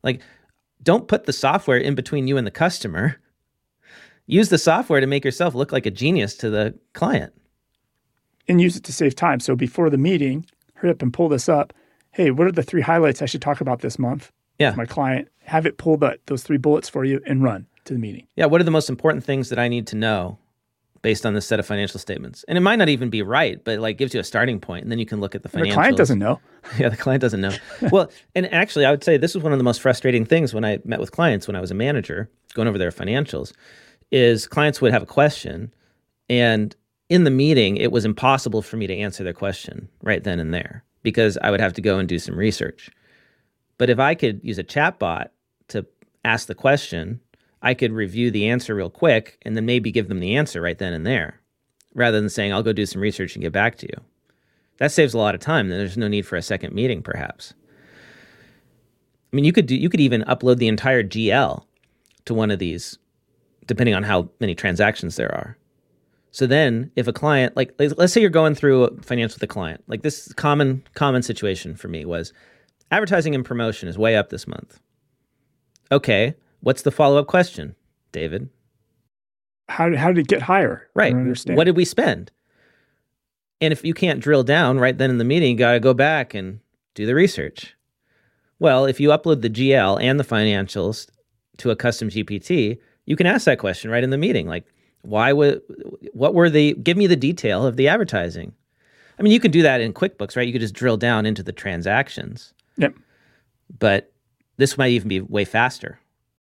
Like, don't put the software in between you and the customer. Use the software to make yourself look like a genius to the client. And use it to save time. So before the meeting, hurry up and pull this up. Hey, what are the three highlights I should talk about this month? Yeah. With my client. Have it pull that those three bullets for you and run to the meeting. Yeah, what are the most important things that I need to know based on this set of financial statements? And it might not even be right, but like gives you a starting point, and then you can look at the financials. The client doesn't know. Yeah, the client doesn't know. Well, and actually, I would say this was one of the most frustrating things when I met with clients when I was a manager, going over their financials, is clients would have a question, and in the meeting, it was impossible for me to answer their question right then and there because I would have to go and do some research. But if I could use a chatbot to ask the question, I could review the answer real quick and then maybe give them the answer right then and there, rather than saying, I'll go do some research and get back to you. That saves a lot of time. Then there's no need for a second meeting, perhaps. I mean, you could do, you could even upload the entire G L to one of these, depending on how many transactions there are. So then if a client, like, let's say you're going through finance with a client, like this common, common situation for me was advertising and promotion is way up this month. Okay. What's the follow-up question, David? How, how did it get higher? Right. I don't understand. What did we spend? And if you can't drill down right then in the meeting, you got to go back and do the research. Well, if you upload the G L and the financials to a custom G P T, you can ask that question right in the meeting. Like, why would, what were the, give me the detail of the advertising. I mean, you can do that in QuickBooks, right? You could just drill down into the transactions. Yep. But this might even be way faster.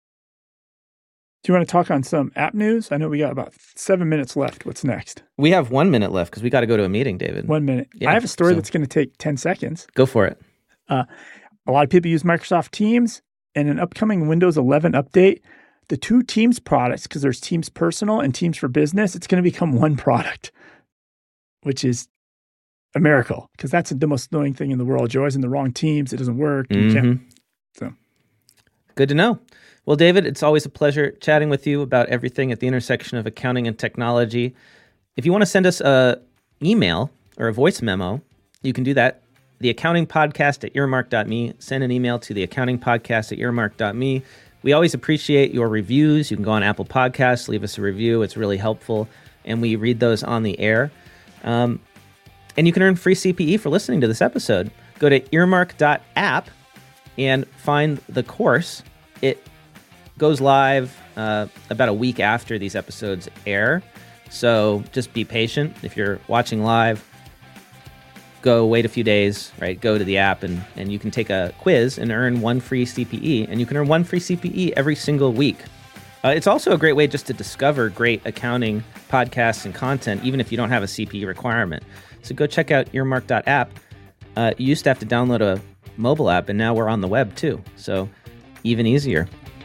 Do you want to talk on some app news? I know we got about seven minutes left. What's next? We have one minute left because we got to go to a meeting, David. One minute. Yeah, I have a story so. that's going to take ten seconds. Go for it. Uh, a lot of people use Microsoft Teams, and an upcoming Windows eleven update, the two Teams products, because there's Teams Personal and Teams for Business, it's going to become one product, which is a miracle, because that's the most annoying thing in the world. You're always in the wrong Teams. It doesn't work. You Mm-hmm. can't. So. Good to know. Well, David, it's always a pleasure chatting with you about everything at the intersection of accounting and technology. If you want to send us an email or a voice memo, you can do that. The accounting podcast at earmark dot me. Send an email to the accounting podcast at earmark dot me. We always appreciate your reviews. You can go on Apple Podcasts, leave us a review. It's really helpful, and we read those on the air. Um, and you can earn free C P E for listening to this episode. Go to earmark dot app and find the course. It goes live uh, about a week after these episodes air. So just be patient. If you're watching live, go wait a few days, right? Go to the app and, and you can take a quiz and earn one free C P E. And you can earn one free C P E every single week. Uh, it's also a great way just to discover great accounting podcasts and content, even if you don't have a C P E requirement. So go check out earmark dot app. Uh, you used to have to download a mobile app, and now we're on the web too. So even easier.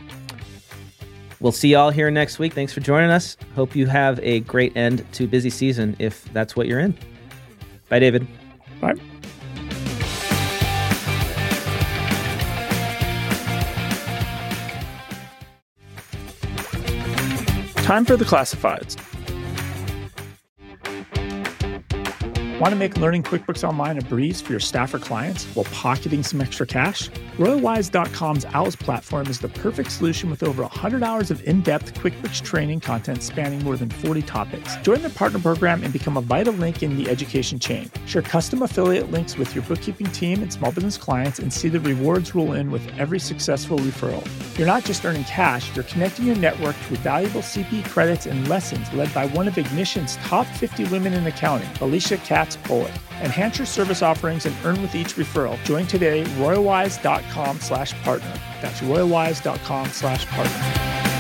We'll see y'all here next week. Thanks for joining us. Hope you have a great end to busy season if that's what you're in. Bye, David. Bye. Time for the classifieds. Want to make learning QuickBooks Online a breeze for your staff or clients while pocketing some extra cash? Royal Wise dot com's Owls platform is the perfect solution with over one hundred hours of in-depth QuickBooks training content spanning more than forty topics. Join the partner program and become a vital link in the education chain. Share custom affiliate links with your bookkeeping team and small business clients and see the rewards roll in with every successful referral. You're not just earning cash, you're connecting your network to valuable C P E credits and lessons led by one of Ignition's top fifty women in accounting, Alicia Katz-Pollitt. Enhance your service offerings and earn with each referral. Join today, royal wise dot com slash partner. That's royal wise dot com slash partner.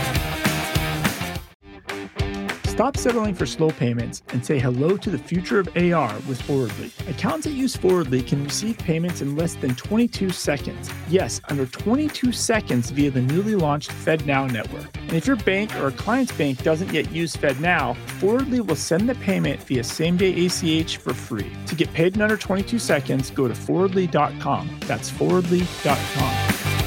Stop settling for slow payments and say hello to the future of A R with Forwardly. Accountants that use Forwardly can receive payments in less than twenty-two seconds. Yes, under twenty-two seconds via the newly launched FedNow network. And if your bank or a client's bank doesn't yet use FedNow, Forwardly will send the payment via same-day A C H for free. To get paid in under twenty-two seconds, go to forwardly dot com. That's forwardly dot com.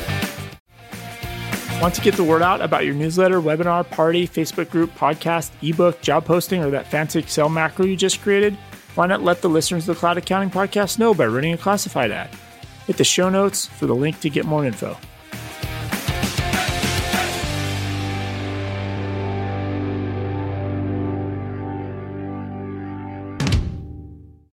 Want to get the word out about your newsletter, webinar, party, Facebook group, podcast, ebook, job posting, or that fancy Excel macro you just created? Why not let the listeners of the Cloud Accounting Podcast know by running a classified ad? Hit the show notes for the link to get more info.